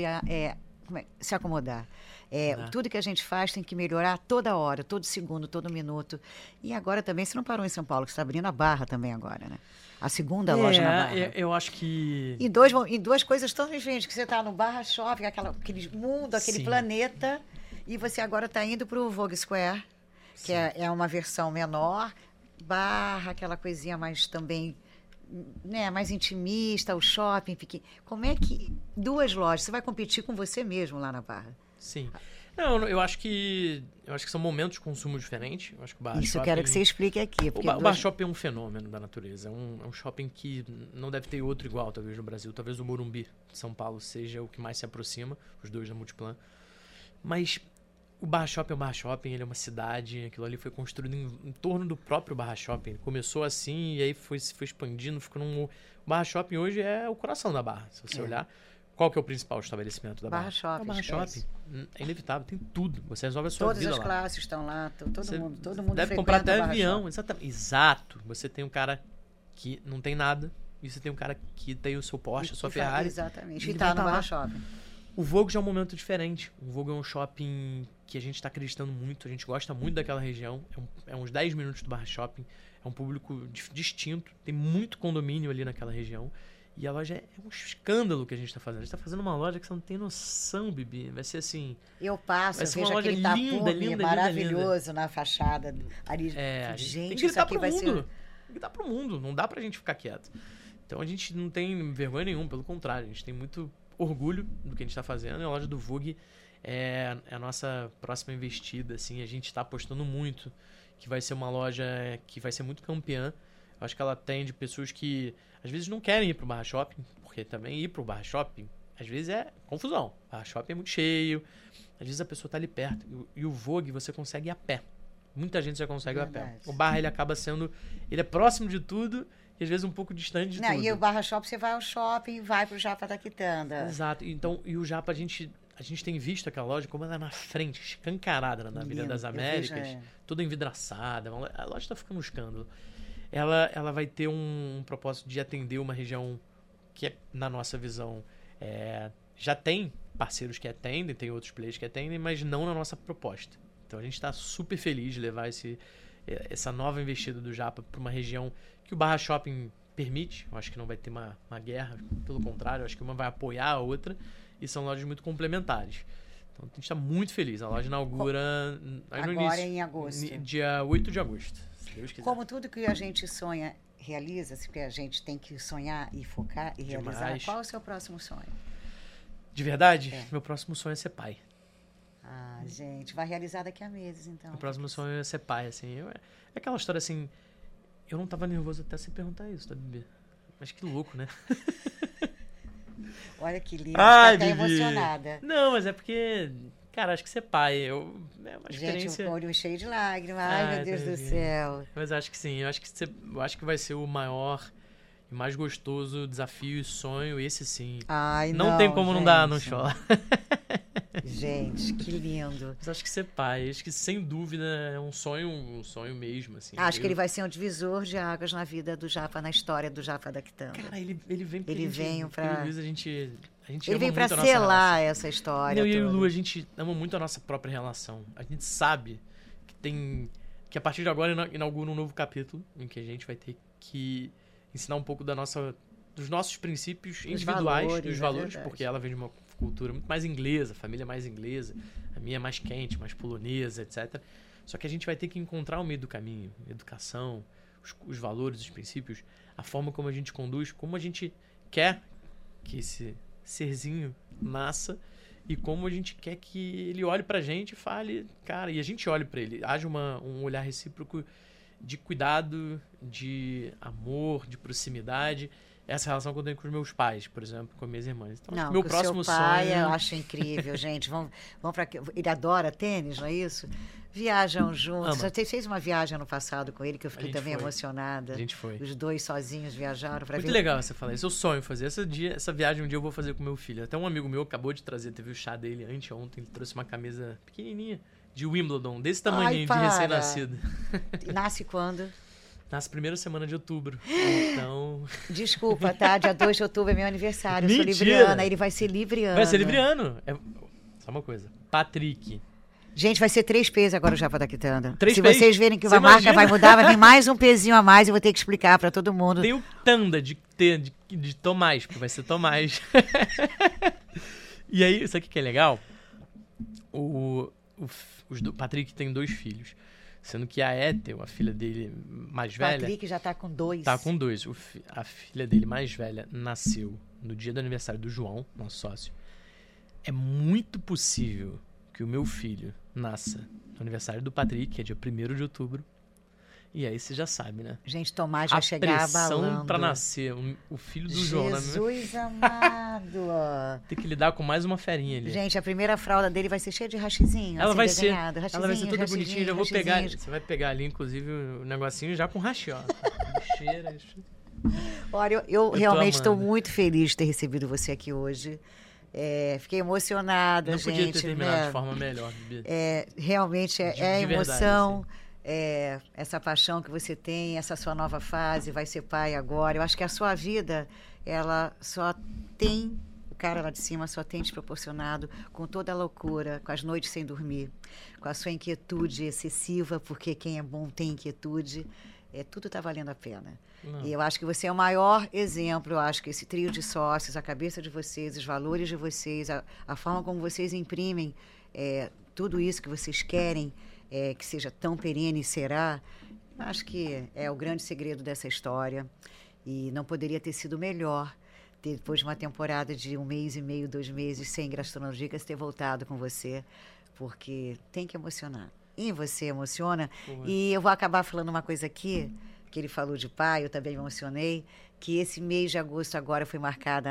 se acomodar. Tudo que a gente faz tem que melhorar toda hora, todo segundo, todo minuto. E agora também, você não parou em São Paulo, que você está abrindo a Barra também agora, né? A segunda loja na Barra. Eu acho que... Em duas coisas tão diferentes, que você está no Barra Shopping, aquele mundo, aquele planeta, e você agora está indo para o Vogue Square, que é uma versão menor, Barra, aquela coisinha mais também... Né, mais intimista, o shopping pequeno. Como é que 2 lojas, você vai competir com você mesmo lá na Barra? Sim. Não, eu acho que são momentos de consumo diferentes. Eu acho que o Barra Isso Shopping, eu quero que você explique aqui. O Barra Shopping é um fenômeno da natureza. É um shopping que não deve ter outro igual, talvez, no Brasil. Talvez o Morumbi de São Paulo seja o que mais se aproxima, os dois da Multiplan. Mas o Barra Shopping é um Barra Shopping, ele é uma cidade, aquilo ali foi construído em torno do próprio Barra Shopping. Ele começou assim e aí foi expandindo, ficou num... O Barra Shopping hoje é o coração da Barra, se você olhar. Qual que é o principal estabelecimento da Barra? Barra Shopping. É o Barra Shopping. É inevitável, tem tudo. Você resolve a sua Todas vida lá. as classes estão lá, todo mundo deve comprar até Barra avião, Shopping. exatamente. Exato. Você tem um cara que não tem nada e você tem um cara que tem o seu Porsche, a sua Ferrari. Exatamente. E E tá no vai Barra lá. Shopping. O Vogue já é um momento diferente. O Vogue é um shopping que a gente está acreditando muito, a gente gosta muito daquela região. É uns 10 minutos do Barra Shopping. É um público distinto, tem muito condomínio ali naquela região. E a loja é um escândalo que a gente está fazendo. A gente está fazendo uma loja que você não tem noção, Bibi. Vai ser assim... Eu passo, vai eu ser uma vejo loja aquele linda, tapume linda, maravilhoso na fachada. Ali, a gente tem gente, que isso gritar aqui pro vai mundo. ser... Tem que gritar pro mundo. Não dá pra gente ficar quieto. Então a gente não tem vergonha nenhuma, pelo contrário. A gente tem muito orgulho do que a gente está fazendo. E a loja do Vogue é a nossa próxima investida. Assim. A gente está apostando muito que vai ser uma loja que vai ser muito campeã. Eu acho que ela atende pessoas que às vezes não querem ir pro Barra Shopping, porque também ir pro Barra Shopping às vezes é confusão. O Barra Shopping é muito cheio, às vezes a pessoa tá ali perto. E o Vogue você consegue ir a pé. Muita gente já consegue ir a pé. O Barra ele acaba sendo... Ele é próximo de tudo e às vezes um pouco distante de tudo. E o Barra Shopping, você vai ao shopping, vai pro Japa da Quitanda. Exato. Então, e o Japa, a gente tem visto aquela loja como ela é na frente, escancarada na Avenida das Américas, toda envidraçada. A loja tá ficando um escândalo. Ela vai ter um propósito de atender uma região que, na nossa visão, já tem parceiros que atendem, tem outros players que atendem, mas não na nossa proposta. Então a gente está super feliz de levar essa nova investida do Japa para uma região que o Barra Shopping permite. Eu acho que não vai ter uma guerra, pelo contrário, eu acho que uma vai apoiar a outra e são lojas muito complementares. Então a gente está muito feliz. A loja inaugura agora em agosto. Dia 8 de agosto. Deus quiser. Como tudo que a gente sonha realiza-se, porque a gente tem que sonhar e focar e realizar. Qual é o seu próximo sonho? De verdade? Meu próximo sonho é ser pai. Ah, gente, vai realizar daqui a meses, então. Meu próximo sonho é ser pai, assim. É aquela história assim... Eu não tava nervoso até você perguntar isso, tá, Bibi? Mas que louco, né? Olha que lindo, Ai, tá até Bibi. emocionada. Não, mas é porque... Cara, acho que ser pai é uma experiência... Gente, o olho cheio de lágrimas. Ai, meu Deus do céu. Mas acho que sim. Eu acho que vai ser o maior e mais gostoso desafio e sonho. Esse sim. Ai, não tem como não dar, não chora. Gente, que lindo. Mas acho que ser pai, acho que sem dúvida é um sonho mesmo, assim. Acho que ele vai ser um divisor de águas na vida do Japa, na história do Japa da Quitanda. Cara, ele vem pra... Ele vem pra... a gente ele vem pra selar essa história Eu toda. e o Lu, a gente ama muito a nossa própria relação. A gente sabe que a partir de agora inaugura um novo capítulo em que a gente vai ter que ensinar um pouco dos nossos princípios individuais, dos valores, porque ela vem de uma cultura muito mais inglesa, família mais inglesa, a minha é mais quente, mais polonesa, etc. Só que a gente vai ter que encontrar o meio do caminho, educação, os valores, os princípios, a forma como a gente conduz, como a gente quer que esse serzinho nasça e como a gente quer que ele olhe pra gente e fale, cara, e a gente olhe pra ele, haja um olhar recíproco de cuidado, de amor, de proximidade. Essa relação que eu tenho com os meus pais, por exemplo, com minhas irmãs. Então, não, meu próximo seu pai, sonho... eu acho incrível, gente. Vamos para ele adora tênis, não é isso? Viajam juntos. Já fez uma viagem ano passado com ele que eu fiquei também emocionada. A gente foi. Os dois sozinhos viajaram para ver. Muito legal você falar isso. Eu sonho fazer essa viagem um dia eu vou fazer com meu filho. Até um amigo meu acabou de trazer, teve o chá dele anteontem, ele trouxe uma camisa pequenininha de Wimbledon, desse tamanho de recém-nascido. Nasce quando? Nasce primeira semana de outubro. Então... Desculpa, tá? Dia 2 de outubro é meu aniversário. Mentira. Eu sou libriana. Ele vai ser libriano. Vai ser libriano. Só uma coisa. Patrick. Gente, vai ser 3 P's agora o Japa da Quitanda. 3 Se P's? vocês verem que a marca vai mudar, vai vir mais um pezinho a mais e eu vou ter que explicar para todo mundo. Tem o Tanda de Tomás, porque vai ser Tomás. E aí, sabe o que é legal? O Patrick tem 2 filhos. Sendo que a Ethel, a filha dele mais velha... Patrick já tá com 2. Tá com 2. A filha dele mais velha nasceu no dia do aniversário do João, nosso sócio. É muito possível que o meu filho nasça no aniversário do Patrick, que é dia 1º de outubro. E aí você já sabe, né? Gente, Tomás vai chegar abalando. A pressão pra nascer, o filho do João, né? Jesus amado! Tem que lidar com mais uma ferinha ali. Gente, a primeira fralda dele vai ser cheia de rachizinho. Ela assim, vai desenhado. ser, ela vai ser toda bonitinha. Já vou pegar, você vai pegar ali, inclusive, o negocinho já com rachi, ó. Cheira. Olha, eu realmente estou muito feliz de ter recebido você aqui hoje. Fiquei emocionada, não gente. Não podia ter terminado de forma melhor, Bibi. Realmente é de emoção. Verdade, assim. Essa paixão que você tem, essa sua nova fase, vai ser pai agora. Eu acho que a sua vida, ela só tem, o cara lá de cima só tem te proporcionado, com toda a loucura, com as noites sem dormir, com a sua inquietude excessiva, porque quem é bom tem inquietude, tudo está valendo a pena. E eu acho que você é o maior exemplo. Eu acho que esse trio de sócios, a cabeça de vocês, os valores de vocês, a forma como vocês imprimem tudo isso que vocês querem, que seja tão perene e será, acho que é o grande segredo dessa história. E não poderia ter sido melhor, depois de uma temporada de 1 mês e meio, 2 meses, sem Gastronodicas, ter voltado com você, porque tem que emocionar. E você emociona. E eu vou acabar falando uma coisa aqui, que ele falou de pai, eu também me emocionei, que esse mês de agosto agora foi marcada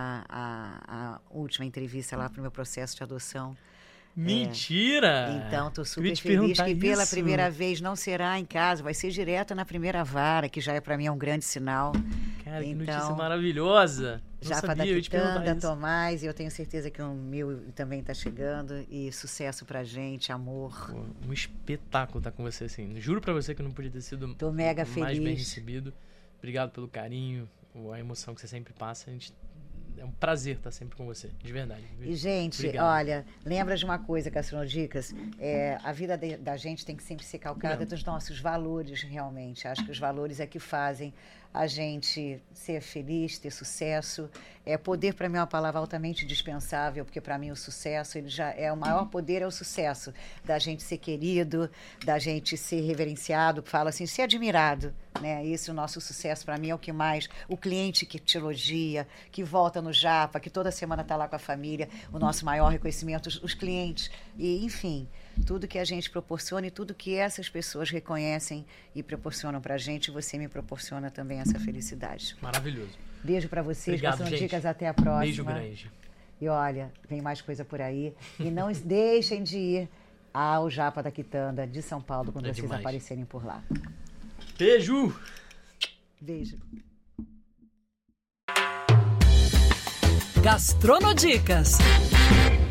a última entrevista lá para o meu processo de adoção. Mentira! Então, estou super feliz que pela primeira vez não será em casa, vai ser direto na primeira vara, que já para mim é um grande sinal. Cara, que notícia maravilhosa! Japa da Quitanda, Tomás, e eu tenho certeza que o meu também está chegando, e sucesso pra gente, amor. Pô, um espetáculo estar com você, assim. Juro pra você que não podia ter sido Tô mega mais feliz. Bem recebido. Obrigado pelo carinho, a emoção que você sempre passa. É um prazer estar sempre com você, de verdade. E, gente, obrigado. Olha, lembra de uma coisa, Gastronodicas? A vida da gente tem que sempre ser calcada dos nossos valores, realmente. Acho que os valores é que fazem a gente ser feliz, ter sucesso. Poder, para mim, é uma palavra altamente dispensável, porque, para mim, o sucesso, ele já o maior poder é o sucesso. Da gente ser querido, da gente ser reverenciado, fala assim, ser admirado. Né? Esse é o nosso sucesso, para mim, é o que mais... O cliente que te elogia, que volta no Japa, que toda semana está lá com a família, o nosso maior reconhecimento, os clientes. E, enfim, tudo que a gente proporciona e tudo que essas pessoas reconhecem e proporcionam para a gente, você me proporciona também essa felicidade. Maravilhoso. Beijo para vocês, Gastronodicas, até a próxima. Beijo grande. E olha, vem mais coisa por aí. E não deixem de ir ao Japa da Quitanda de São Paulo quando vocês aparecerem por lá. Beijo! Beijo. Gastronodicas.